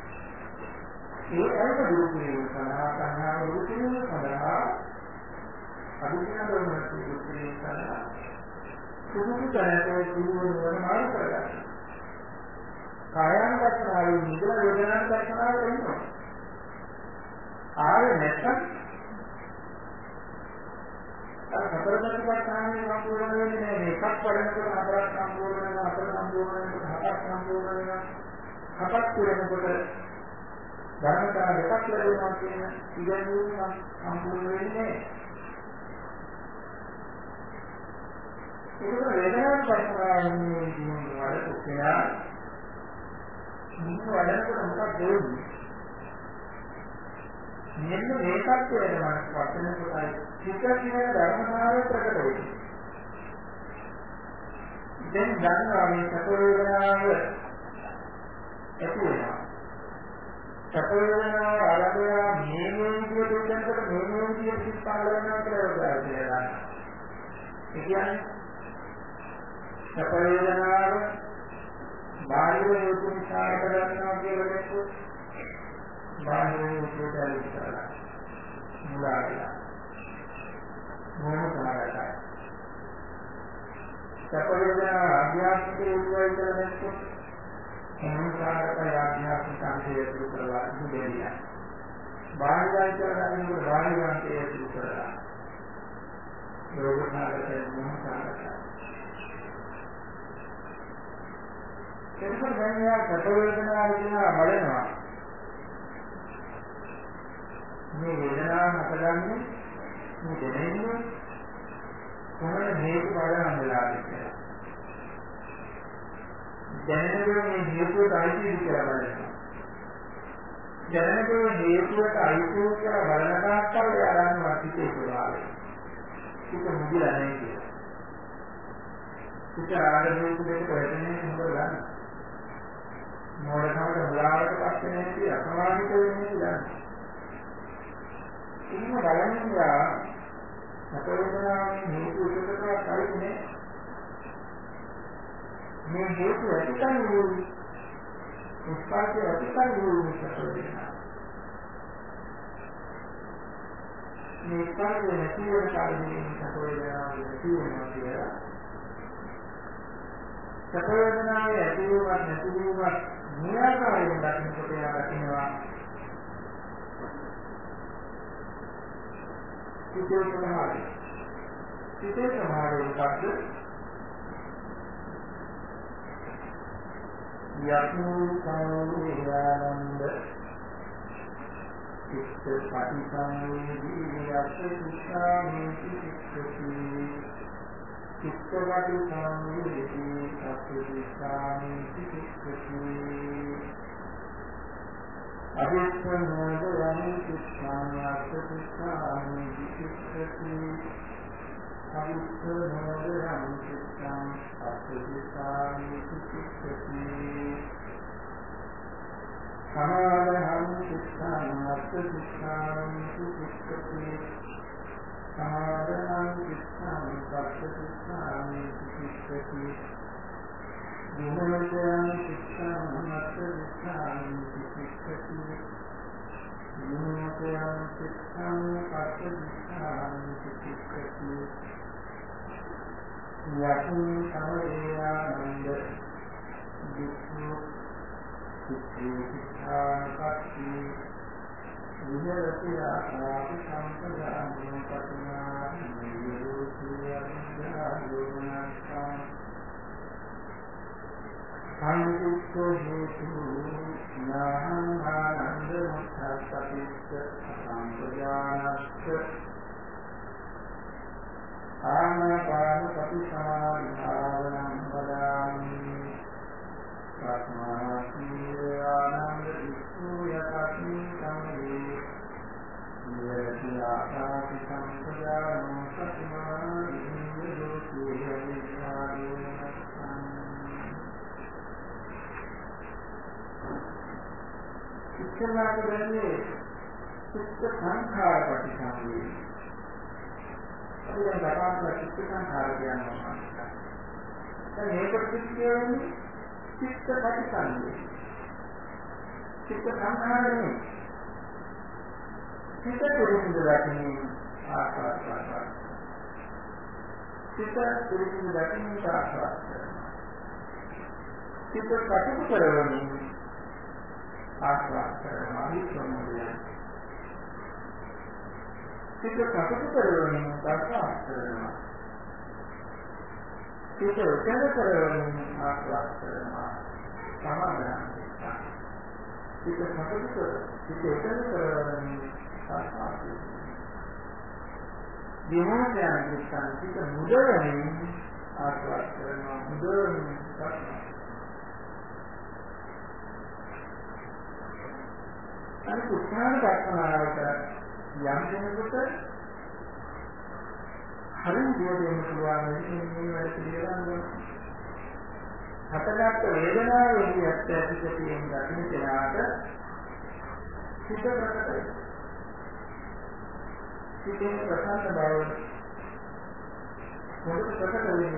ඒ අයක දුරු කිරීම සඳහා සංහාව දුරු කිරීම සඳහා අභිඥා දෝමන දුරු කිරීම සඳහා සුදුසු තැනට සිදුවන මාර්ග කරගන්න. කායानुපස්සනාවේ නිදලා වේදනානුපස්සනාවට එනවා. ආවේ නැත්නම් අර සතර සතිපට්ඨානයේ සම්පූර්ණ වෙන්නේ නැහැ. මේකක් වඩනකොට හතරක් සම්පූර්ණ වෙනවා, හතර සම්පූර්ණ වෙනකොට හතක් සම්පූර්ණ වෙනවා. හතක් පුරනකොට ධර්මතා දෙකක් ලැබෙනවා කියන ඉගෙනීම සම්පූර්ණ වෙන්නේ නැහැ. ඒක වේදනාවක් පරිමාණයේ වල උපයා මුළු වඩනකොට මොකක්ද වෙන්නේ? මෙන්න මේකත් වෙනවා වචන කොටයි චිත්ත කියන ධර්මතාවය ප්‍රකට වෙන්නේ. දැන් ගන්නවා මේ සැප වේදනාව ඇති වෙනවා. සැප වේදනාව ආරම්භය මේ විදිහට දෙන්නකොට මේ විදිහට සිත්පාල වෙනවා කියලා කියනවා. ඒ කියන්නේ සැප වේදනාව බාහිර හේතු නිසා කරනවා කියලා දැක්කොත් බාහිර හේතු දැල්ලා මුලාවලා මොනතරයි සැප වේදනාව ආධ්‍යාත්මික හේතුවයි කියලා දැක්කොත් මොනතරයි ආධ්‍යාත්මික අංශය දුරු කරලා ඉඳිලා බාහිරයි කියලා දැක්කොත් බාහිර අංශය දුරු කරලා යෝගනාගතේ මොනතරයි එතකොට දැන් යා සැප වේදනාව දිහා බලනවා. මේ වේදනාව හටගන්නේ මේ දෙන්නේ කොහොමද හේතු බලන්න වෙලාද කියලා. දැනෙන්නේ මේ හේතුවට අයිති කියලා බලනවා. දැනෙන්නේ හේතුවට අයිති කියලා බලන තාක්කල් යාරන්න වාසිතේ පුරාවේ. ඒක මුදිලා නැහැ කියලා. ඒක ආරම්භයේ දෙක ප්‍රයත්නයේ හොඳ ගන්න. මොඩකමට හොලාවට පස්සේ නැති අසමානිත වෙන්නේ කියලා. ඉන්න බලන්නවා සතරේදනාවේ හේතු එකකට හරිනේ. මේ හේතු ඇතිකන් වූ උත්පාදයේ ඇතිකන් වූ සතරේදනා. මේ උත්පාදයේ නැති වෙන කාරණේ සතරේදනාවේ නැති වෙනවා කියලා. සතරේදනාවේ ඇතිවීමක් නැතිවීමක් නිරාකාරයෙන් දකින්නකොට දකින්නවා සිතේ ප්‍රමාණය මොකක්ද යක්ඛු සංවේයානන්ද චිත්ත පටිසංවේදී යක්ඛ සුඛාමි චිත්තති චිත්තවටි සංවේදී සත්‍විස්සාමි චිත්තති අවිස්සනෝදයන් චිත්තාන්‍යස්ස චිත්තාමි චිත්තති අවිස්සනෝදයන් චිත්තාන් සත්‍විස්සාමි චිත්තති සමාදහං චිත්තාන්‍යස්ස චිත්තාමි චිත්තති සමාදහං චිත්තාං සත්‍විස්සාමි චිත්තති විමුක්තං චිත්තං සත්‍විස්සාමි චිත්තති විමුක්තං චිත්තං සත්‍විස්සාමි චිත්තති යකින් සමේයානන්ද වික්ඛු චිත්තාං විහෙරති ආකාශ සම්පදානෝ පතනා නියෝතියං සංකීර්ණ හේතු නාහං ආනන්ද මුක්ඛප්පතිස්ස සම්පදානස්ස ආනාපාන සති සමාධිභාවනං වදාමි ආත්මානී ආනන්ද විස්සු යතස්මි සම්මේ නිරති ආකාශ සම්පදානෝ සතිමානි නියෝතියං ඉස්සෙල්ලාට වෙන්නේ චිත්ත සංඛාර ප්‍රතිසංවේදී. අපි දැන් කතා කරලා චිත්ත සංඛාර කියනවා. දැන් මේකට කියන්නේ චිත්ත ප්‍රතිසංවේදී. චිත්ත සංඛාරනේ චිත්ත පුරුෂුදකින් ආකාශාකාර. චිත්ත පුරුෂුදකින් ආකාශාකාර. චිත්ත ප්‍රතිපරවමින් ආස්වාද කරනවා විශ්වමෝදය සිත සතුට කරවමින් ප්‍රසාද කරනවා. සිත උදේට කරවමින් ආස්වාද කරනවා. සමාධිය. සිත සතුට කර සිත උදේට කරවමින් ප්‍රසාද කරනවා. විමුක්තියන් කිච්ඡන් සිත මුදවමින් ආස්වාද කරනවා. මුදවමින් ප්‍රසාද. අනිත් උත්සාහ දක්වනාවට යම් කෙනෙකුට හරිය දෙයක් පුළුවන් මේ වැඩ පිළිවෙලක් හතගත වේදනාවේ ඇත්තටම දකින්න කෙනාට සිත ප්‍රකටයි. සිතේ ප්‍රසන්න බව මොකද ප්‍රකට වෙන්නේ?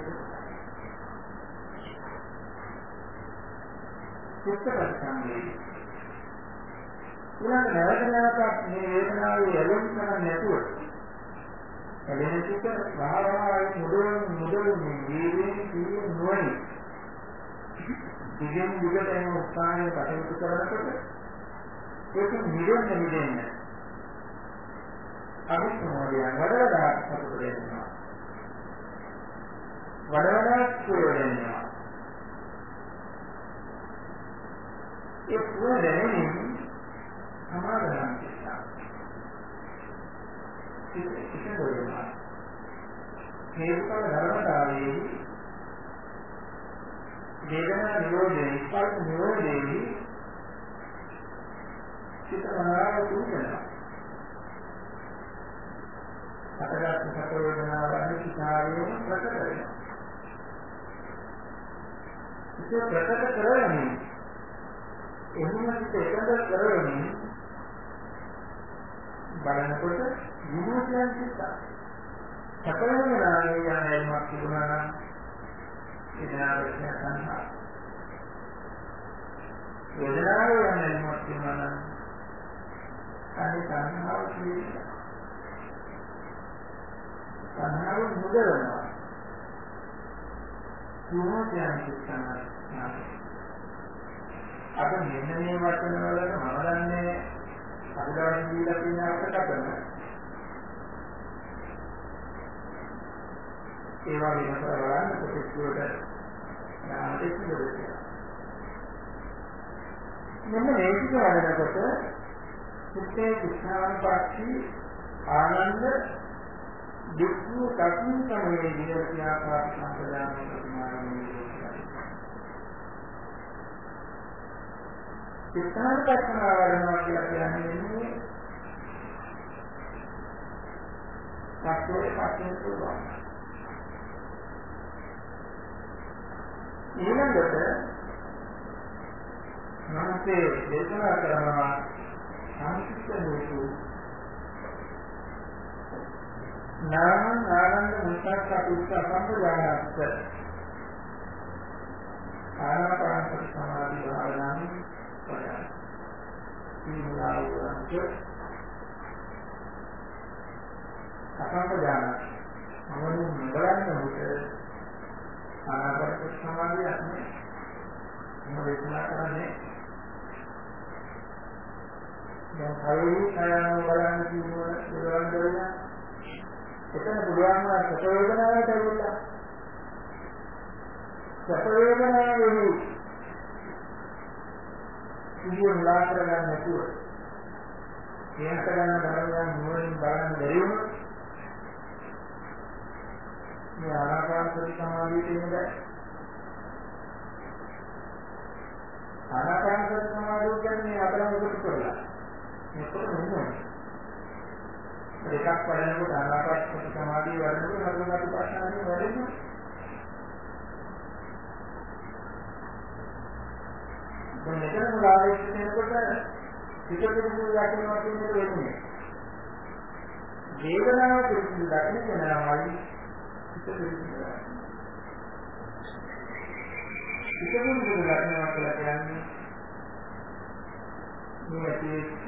සිත ප්‍රසන්නයි. ඊළඟ නැවතනකට මේ වේදනාවේ යලෙන් කරන්නේ නැතුව එළෙන සිත වහවහායි මුදලින් ජීවිතේ නුවණි දිගින් දිගට යන උත්සාහය කටයුතු කරනකොට ඒක නිරෙන්න අභිසමෝදය වඩවඩා සතුට වෙනවා වඩවඩා සුවය වෙනවා ඒ සුවය දැනෙන්නේ සමාධියෙන් ඉස්සෙල්ලා හේතුඵල ධර්මතාවයේ වේදනා නිරෝධේ ස්පර්ශ නිරෝධේ චිත්තනාව දුන්නා. අතගත සැප වේදනාවන් සිතාවේ ප්‍රකට වෙනවා. ඒක ප්‍රකට කරන්නේ එහෙම එකඳ කරන්නේ බලනකොට විමුක්තියන් සිතා සකලමනාවේ යෑමක් තිබුණා නම් ඒනාවට සංහා වේදනාවේ යෑමක් තිබුණා නම් අනේ සංහාව කියන්නේ සංහාව මුදවනවා විමුක්තියන් සිතා අද මෙන්න මේ වචන වලට මම දන්නේ අදාළ දීලා තියෙන අර්ථකථන ඒවා වෙනස බලන්න කොටස්වලට යාමට ඉස්සෙල්ලා මෙන්න මේක වලකට සිත්තේ කුෂ්ණාන්පස්සී ආනන්ද දුක්ඛ කර්ම සමයේ විද්‍යාපාර සම්පදාන ප්‍රතිමානයේ සිතාන කර්මනා වඩනවා කියලා කියන්නේ පස්සේ පුළුවන්. ඊළඟට මනසේ දේශනා කරනවා සංසිද්ධ නාම ආනන්ද මුත්තක් අපිට සම්පූර්ණයක් ආනාපාන සමාධි භාවනාව අසංකජාන මොනින් බලන්න උට ආනාපාන සමාධියක් නේ මොකද කරන්නේ දැන් කලින් කයano බලන්න කියනවා පුළුවන් දෙයක් එතන පුළුවන් සැප වේදනාවට ඇවිල්ලා සැප වේදනාවේ ඉතින් ලාතර ගන්න නැතුව එහෙට ගන්න ධර්මයන් නුවණින් බලන්න බැරි වුණොත් මේ ආනාපාන සති සමාධියට එන්න බෑ. ආනාපාන සති සමාධිය කියන්නේ අපලම උකට කරලා මේකට නෙමෙයි. දෙකක් වඩනකොට ආනාපාන සති සමාධිය වඩනකොට නරකට පාඨානේ වැඩෙන්නේ. දැන් මෙතන මුලාවෙච්ච කෙනෙකුට පිටුපිටු යකිනවා කියන එක වෙන්නේ. වේදනාව පිටුපිටු දකින්න කෙනාමයි පිටුපිටු දකිනවා කියලා කියන්නේ මේ ඇතිවෙච්ච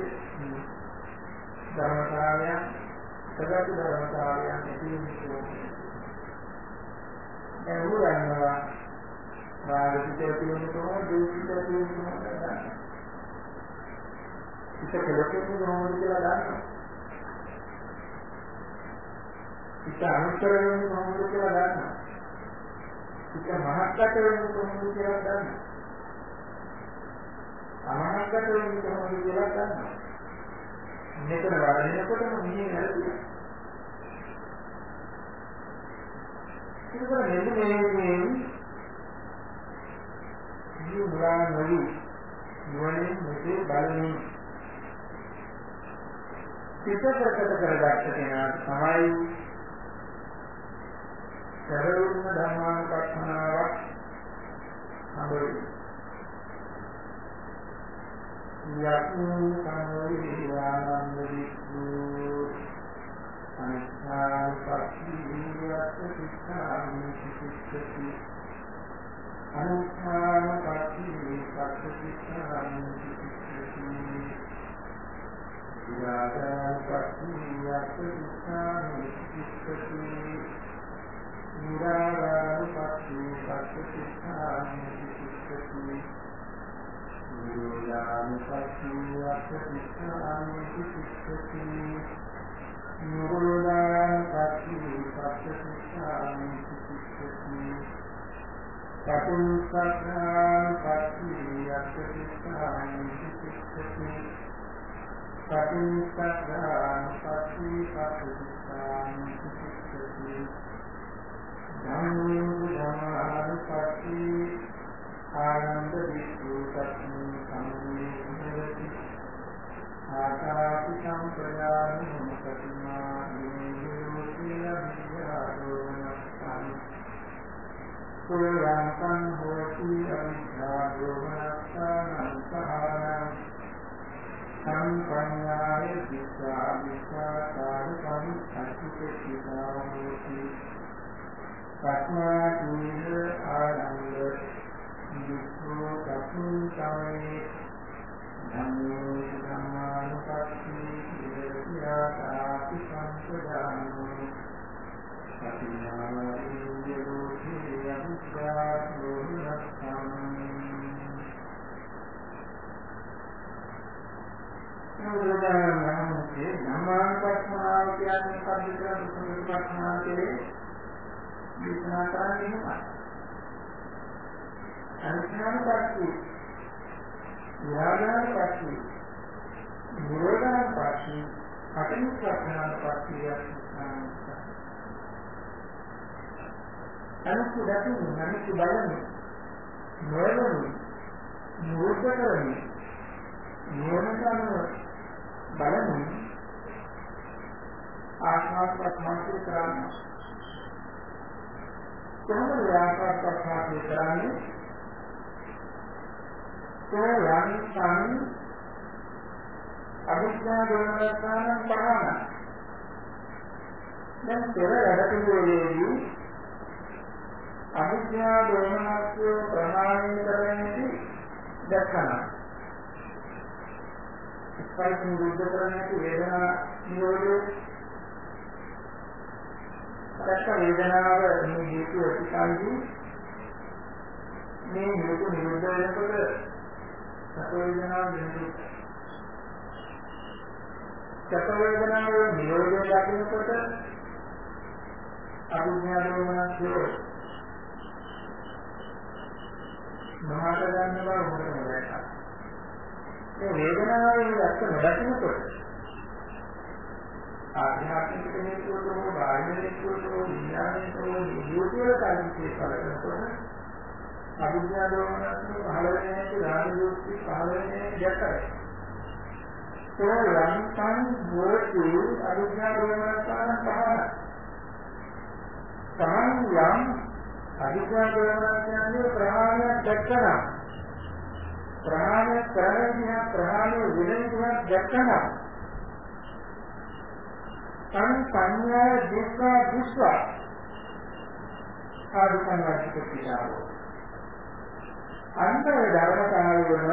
ධර්මතාවයන් සගත ධර්මතාවයන් ඇතිවෙන්නේ. ඒ උරන්නවා රාගිතය තියෙන කොහොමද දුක්ඛිතය තියෙන කොහොමද දන්නේ. ඒක කෙලෙකේ කොහොමද කියලා දන්නවා. ඒක අනුත්තර වෙන්නේ කොහොමද කියලා දන්නවා. ඒක මහත්කට වෙන්නේ කොහොමද කියලා දන්නවා. අමහත්කට වෙන්නේ කොහොමද කියලා දන්නවා. මෙතන වරදිනකොටම මෙහි නැරෙන්නේ. ඒක නෙමෙයි මුලානවලු නුවණින් මෙසේ බලමින් සිත ප්‍රකට කරගත්ත කෙනාට තමයි සරලම ධර්මානුපස්සනාවක් හම්බෙන්නේ. යක්ඛු සංවේදානන්ද විස්සු අනිත්‍යපත්තියත් සිතාමි සික්ඛති අනුත්ථානපත්ති සත්‍චිත්තානි සික්ඛති යාදාපත්ති යක්ඛිතානි සික්ඛති නිරාරාපත්ති සත්‍චිත්තානි සික්ඛති නිරෝධානුපත්ති යක්ඛිතානි සික්ඛති නිරෝධානුපත්ති සත්‍චිත්තානි සික්ඛති පටිච්චසමුප්පාදපත්ති යක්ඛිතානි සික්ඛති පටිච්චසමුප්පාදපත්ති පටිච්චසමුප්පාදපත්ති සික්ඛති ධම්මෝපපත්ති ආනන්ද විසුද්ධි සම්මේති ආකාශ සම්ප්‍රදාන මුක්තිමා නිරෝධිය විද්‍යාදෝනස්සං සෝයං හෝති අවිද්‍යාදෝනස්සං සහාරං සංපඤ්ඤාය විස්සාවිස්සාකාරකං අච්චිතේසා හෝති පස්මාදීන ආනන්ද විස්සෝ කප්පුංචායේ ධම්මෝ ධම්මානුපස්සී විරතියාති සම්පදානෝ සතිමානී යෝධි අනුග්‍රහෝ නස්සං නෝදනාමයේ ධම්මානුපස්සනාව කියන්නේ කද්දේශන සුපස්සනාව කියන්නේ දේශනා කරන්නේ මොකක්ද? අනිත්‍යනුපස්සී යාදානුපස්සී නිරෝධානුපස්සී පටිච්චසමුප්පාදනුපස්සී අනිත්‍ය දකින්න අනිත්‍ය බලන්න නොවන නිරෝධ කරන්නේ නියමතන බලන්න ආත්මස්වභාවය කරන්නේ කොහොමද ආත්මස්වභාවය කරන්නේ සෝයන් සං අවිද්‍යා දෝමනස්ථාන පහන දැන් පෙර වැඩ පිළිවෙලේදී අවිද්‍යා දෝමනස්ය ප්‍රහාණය කරන්නේ දැක්කම ස්පර්ශ නිරුද්ධ කරන්නේ වේදනා නිරෝධය දැක්ක වේදනාව මේ හේතු ඇතිකල්හි මේ හේතු නිරුද්ධ වෙනකොට සැප වේදනාව නිරුද්ධ සැප වේදනාව නිරෝධය දකිනකොට අවිද්‍යා දෝමනස්ය මහාට ගන්න බව මොකද දැක්කා මේ වේදනාවේ දැක්ක නොදකිනකොට ආධ්‍යාත්මික හේතුවලට හෝ බාහිර හේතුවලට හෝ විඥානයට හෝ හේතුවල කාර්යයේ බලනකොට අවිද්‍යා දෝමනස්ය පහළ වෙන්නේ නැති රාග දෝෂි පහළ වෙන්නේ දැක්කයි. ඒ ලංකන් වෝති අවිද්‍යා දෝමනස්යන් පහළ. සාංයම් අවිද්‍යා දෝමනස්යන්ගේ ප්‍රහාණය දැක්කම ප්‍රහාණය කරන්නේ ප්‍රහාණය විරහිතව දැක්කම සංඥා දුක්ඛ ආදුකංගික පිටාව අන්තර ධර්මතාවයම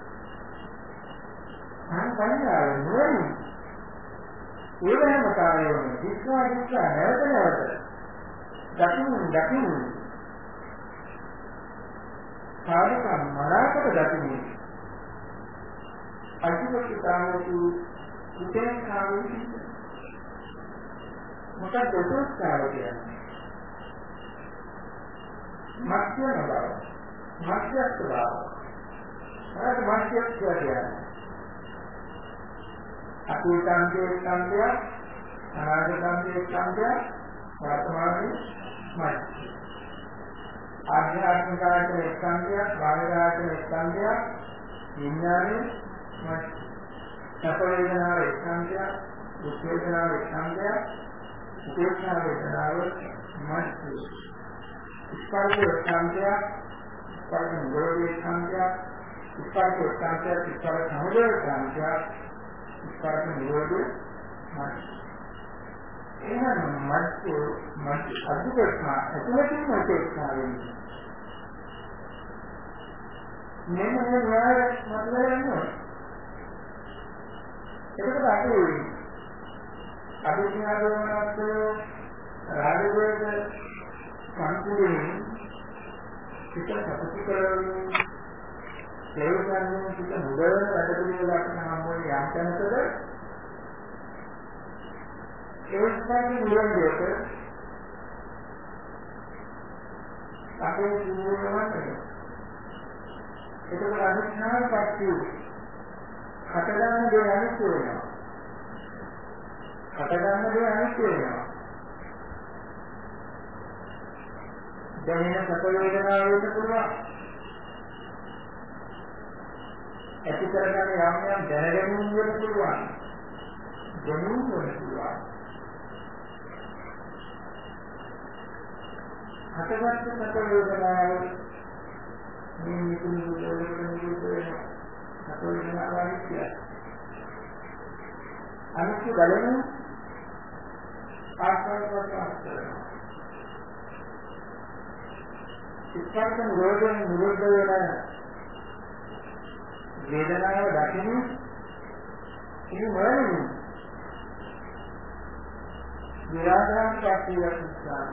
සංඥාව නෙවෙයි ඒ ධර්මතාවයම දුක්ඛ නැවත දකින්න සාධක මනාකට දකින්න අතිපත්තාවතු උදේ කාමී මොකක්ද උපස්ථාව කියන්නේ? මධ්‍යම බව. මධ්‍යස්ථ බව. හරිද මධ්‍යස්ථ කියන්නේ? අතීතයේ ස්කන්ධය, අනාගතයේ ස්කන්ධය, වර්තමානයේ මධ්‍ය. ආධ්‍යාත්මික ආයතන ස්කන්ධය, බාහිර ආයතන ස්කන්ධය, විඥානයේ මධ්‍ය. සැප වේදනාව ස්කන්ධය, දුක් වේදනාව ස්කන්ධය, උපේක්ෂා වේදනාව මධ්‍ය. ස්පර්ශ ස්කන්ධය, ස්පර්ශ නිරෝධ ස්කන්ධය, ස්පර්ශ ස්කන්ධය, ස්පර්ශ සමුදය ස්කන්ධය, ස්පර්ශ නිරෝධ මධ්‍ය. එහෙනම් මධ්‍ය අදුකස්මා එතනකින් උපේක්ෂා වෙන්නේ. මෙන්න මේ න්‍යාය මතලන්නේ. ඒකට අපි අභිඥාවනත් රාගවේද සංකූලයෙන් පිට සතුට කරමින් ඒකන්නේ පිට මුදල් වැඩපිළිවෙලක් නම් මොන යන්තනකද ඒස්පන්නේ නිරන්තරව අපේ ජීවනවලදී ඒක අනිත්‍යයි කටගන්න දේ අනිත්‍ය වෙනවා. කටගන්න දේ අනිත්‍ය වෙනවා. දැනෙන සැප වේදනාව වෙන්න පුළුවන්. ඇති කරගන්න යම් යම් දැනගැනීම් වෙන්න පුළුවන්. දැනීම් වෙන්න පුළුවන්. හටගත්තු සැප වේදනාව මේ නිකුත් වෙනවා. සතෝලිනාව අනිත්‍යයි. අනිත්‍ය බලන ආස්වාදවත් කරනවා. ස්පර්ශ නිරෝධයෙන් නිරුද්ධ වෙන වේදනාව දකින්න ඉතින් මොනවද? විරාගයන් ප්‍රතිවත් උත්සාහ.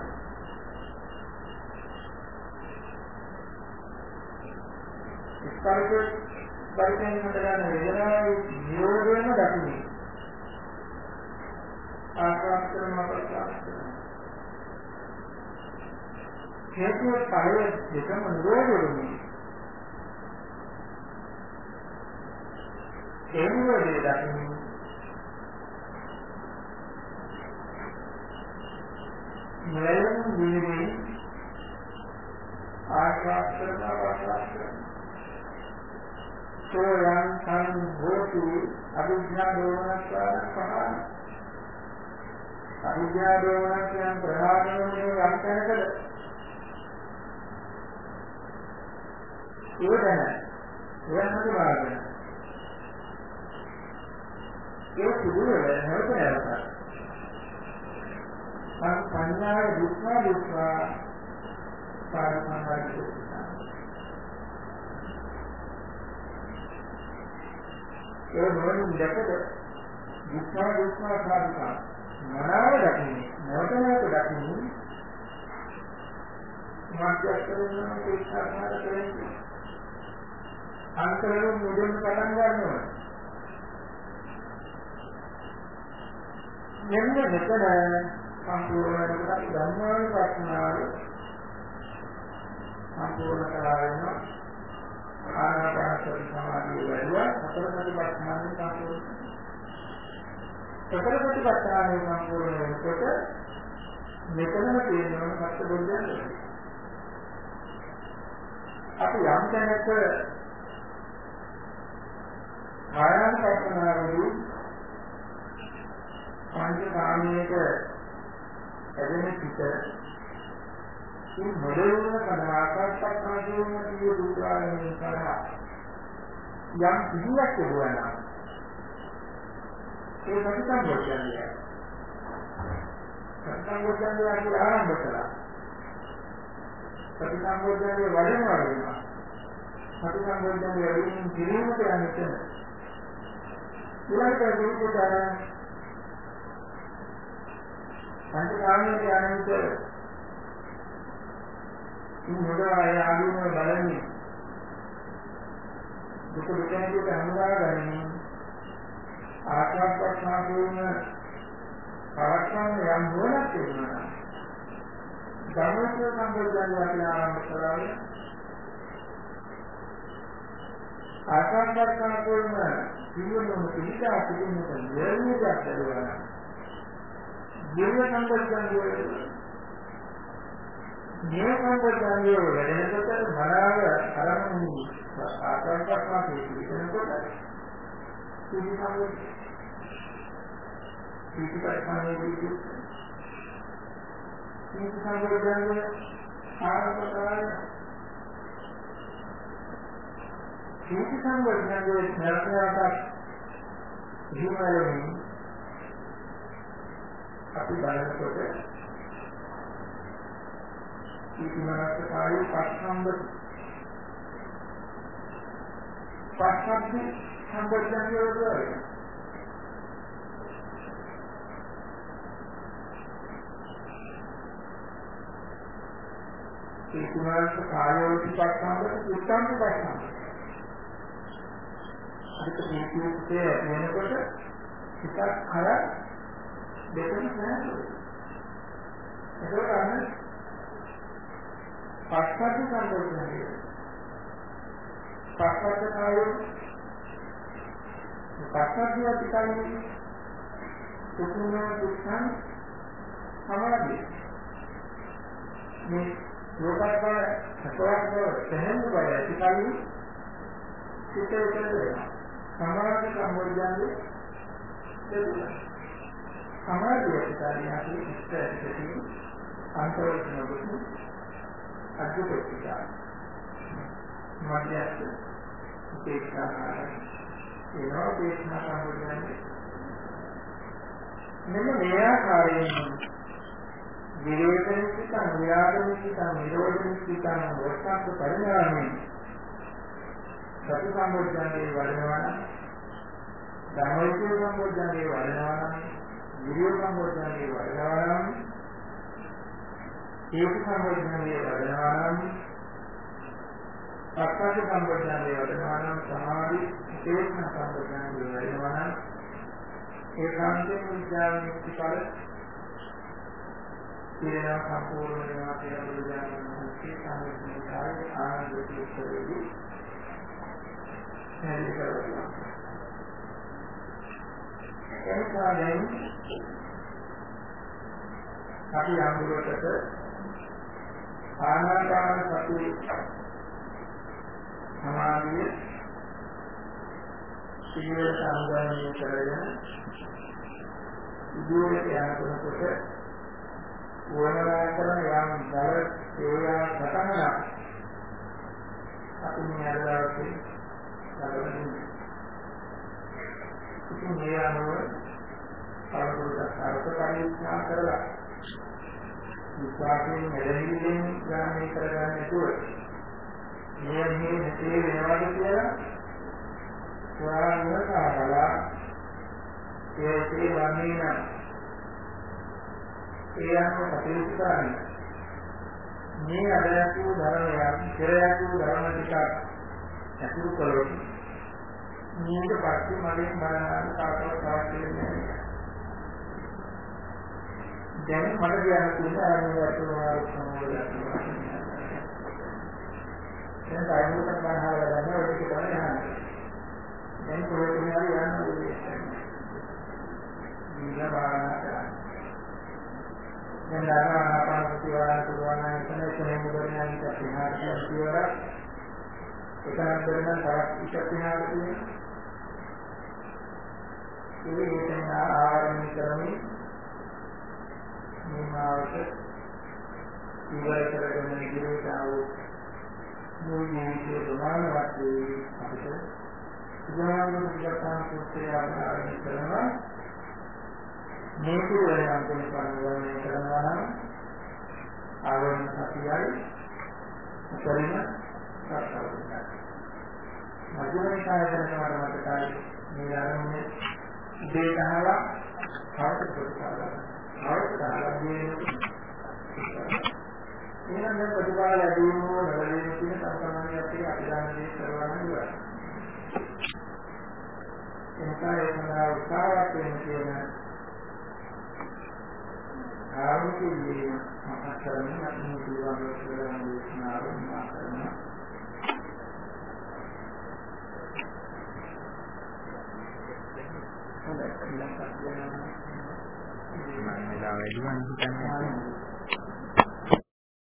ස්පර්ශ පරිපූර්ණ කරන වේදනාවේ නිරෝධයම දකින්නේ. ආස්වාදයෙන් අපස්වාද. හේතුව පහළ දෙකම නිරෝධ වෙන්නේ. ඒ නිරෝධය දකින්නේ. මෙලෙසින් නිරෝධය ආස්වාදයෙන් අපස්වාද. සෝයං සං හෝති අවිද්‍යා දෝමනස්වාද පහන. අවිද්‍යා දෝමනස්යන් ප්‍රහාණය යන්තනකද ඒවදන එයන්මද වාගෙන ඒ සිදුවල නැවත නැවත සංඥාවේ දුක්ඛා පාරමංගලික ඒ මොනින් දැකද දුක්ඛා සාධිකා මනාව දකින්නේ නැවතනක දකින්නේ මාර්ගයෙන් උපේක්ෂාකාර කරන්නේ අන්තරයෙන් මුදෙන් පටන් ගන්නවා මෙන්න මෙතන සම්පූර්ණ ධර්මයේ ප්‍රශ්නාව සම්පූර්ණ කරගෙන ආනාපානසති සමාධිය වැඩිවා හතර ප්‍රතිපත්තියන් සම්පූර්ණ. හතර ප්‍රතිපත්තියන් සම්පූර්ණ වෙනකොට මෙතනම තියෙනවා මත් බොද්ධයන්. අපි යම් තැනක ආනාපානසතියේදී පංචකාමයක ඇදෙන පිට මේ මොළේම කනාකාරයක් ආදීන කිය දුරානේ කරා යම් කිසිවක් කියනවා ඒ ප්‍රතිසංගෝචනය අපි ආරම්භ කළා ප්‍රතිසංගෝචනයේ වඩනවා වෙනවා ප්‍රතිසංගෝචනයේ වැඩිමින් කිරීමට යන්නේ ඊළඟට දීපදාන පංචකාමයේ ආනන්ද මොඩාය ආදීනව බලන්නේ දුක දුකේට හමුදා ගන්නේ ආත්මපස්නාදීන පවත්වන්න යම් හොරක් තියෙනවා. ධර්මයේ සම්බන්ධයෙන් අපි ආරම්භ කරන්නේ ආකාරයකින් ජීවනයේ පිළිදා සිටින්නට නිරෝධයක් ලැබෙනවා. ජීවන සම්බන්ධයෙන් මේ සම්බන්ධයෙන් වැඩෙනකොට මනාව අරමුණු ආකාරයකින් පිළිගන්නකොට පිටිපස්සෙන් මේක සම්බන්ධයෙන් ආරම්භ කරන්නේ මේක සම්බන්ධයෙන් නරකයට ජීවනයේ අපි බලනකොට ඉතිමානක කාර්ය පස්සම්බ සම්බන්ධයෙන් වලදී ඉතිමානක කාර්යවලදී පස්සම්බ උත්තම පස්සම්බ අනිත් කීකේ වෙනකොට හිතක් කර දෙකම නැහැ. ඒක අන්න පස්සද්ධ සම්බෝධනය. පස්සද්ධ කායෝ පස්සද්ධ පිටායි තුතුන දුක්ඛං සමාධි. මේ ලෝකවල සතරක් තැහෙන්න බෑ පිටායි සිතේ කරේ. සමාධි සම්බෝධනයේ දෙදුනා. සමාධිය පිටාරිය අපි ඉස්සරහදී අන්තර්ගත නොවුණු අද්භූතයි. මධ්‍යස්ථ උපේක්ෂාකාරයි. ඒවා උපේක්ෂා සම්බුද්ධයන්ගේ මෙන්න මේ ආකාරයෙන් විරේචන සිතන විරාගන සිතන නිරෝධන සිතන වස්තුත් පරිණාමයෙන් සති සම්බුද්ධයන්ගේ වඩනවා ධර්මයේ සම්බුද්ධයන්ගේ වඩනවා විරිය සම්බුද්ධයන්ගේ වඩනවා ඒක සම්බුද්ධයන්ගේ වඩනවා සක්කාය සම්බුද්ධයන්ගේ වඩනවා සමාධි ඒක සම්බුද්ධයන්ගේ වඩනවා ඒකාන්තයෙන් විද්‍යාවේ පිටකල ඉරණ සම්පූර්ණ වෙනවා කියලා බුදුදහමේ සම්බුද්ධයන්ගේ ආනන්ද සූත්‍රයේදී හැදි කරලා එතනදී අපි අනුරකට ආනාපාන සති සමාධිය සිහිය සම්බන්ධ කරගෙන ඉදිරියට යනකොට වරණා කරන යම් බල ඒවා සතහන අපි මේ අදවසේ බලන්නේ ඉතින් මේ අනුව කවුරුත් අර්ථ පරිඥා කරලා විශ්වාසයෙන් මෙලෙහියෙන් ග්‍රහණය කරගන්න නැතුව මේ මෙතේ වෙනවද කියලා ස්වයංවතාවලා ඒකේ වන්නේන ඒ අනුව කටයුතු කරන්නේ මේ අදයතු ධර්මයන් පෙරයතු ධර්ම ටික අතුරු කළොත් මේක පස්සේ මගෙන් බලන්න තාක්ෂණ සාක්ෂියෙන්නේ දැන් මට කියන්න තියෙන ආරම්භය සම්බෝධය. දැන් සායනකට බහලා ගන්න ඔය ටික තමයි යන්නේ. දැන් කොහෙද යන්නේ යන්නේ. නිලා බාරනා කරන්නේ. දැන් ආනාපාන සතිවාරණ කරනවා කියන එක මොකදන්නේ අනිත් ප්‍රහාරය කියවලා එකක් දෙන්න තරක් ඉස්සත් වෙනවා කියන්නේ. ඒ වේදන ආරම්භ කරන්නේ මේවාට ඉවර කරගෙන ඉදිරියට ආවෝ මූලික ප්‍රමාණවත් අපිට ඉගෙන ගන්න සූත්‍රය ආරම්භ කරනවා මේක වෙනම කෙනෙක් වර්ණනය කරනවා නම් ආවරණ සතියයි උතරින සත්‍යවයි මධ්‍යමයි කායතරණවට මතකයි මේ ආරම්භයේ දෙකහලා හවුට කරලා එහෙනම් මේ ප්‍රතිඵල ලැබීම නොලැබීම කියන සම්පූර්ණයක් අපි අධ්‍යයනය කරනවා නේද? එනිසා ඒ සඳහා උත්සාහවත් වෙන කියන ආරෝපී මහතරණ අපි දුරවන දේශනාව මාතන මම වෙලාව වැඩි වුණා හිතන්නේ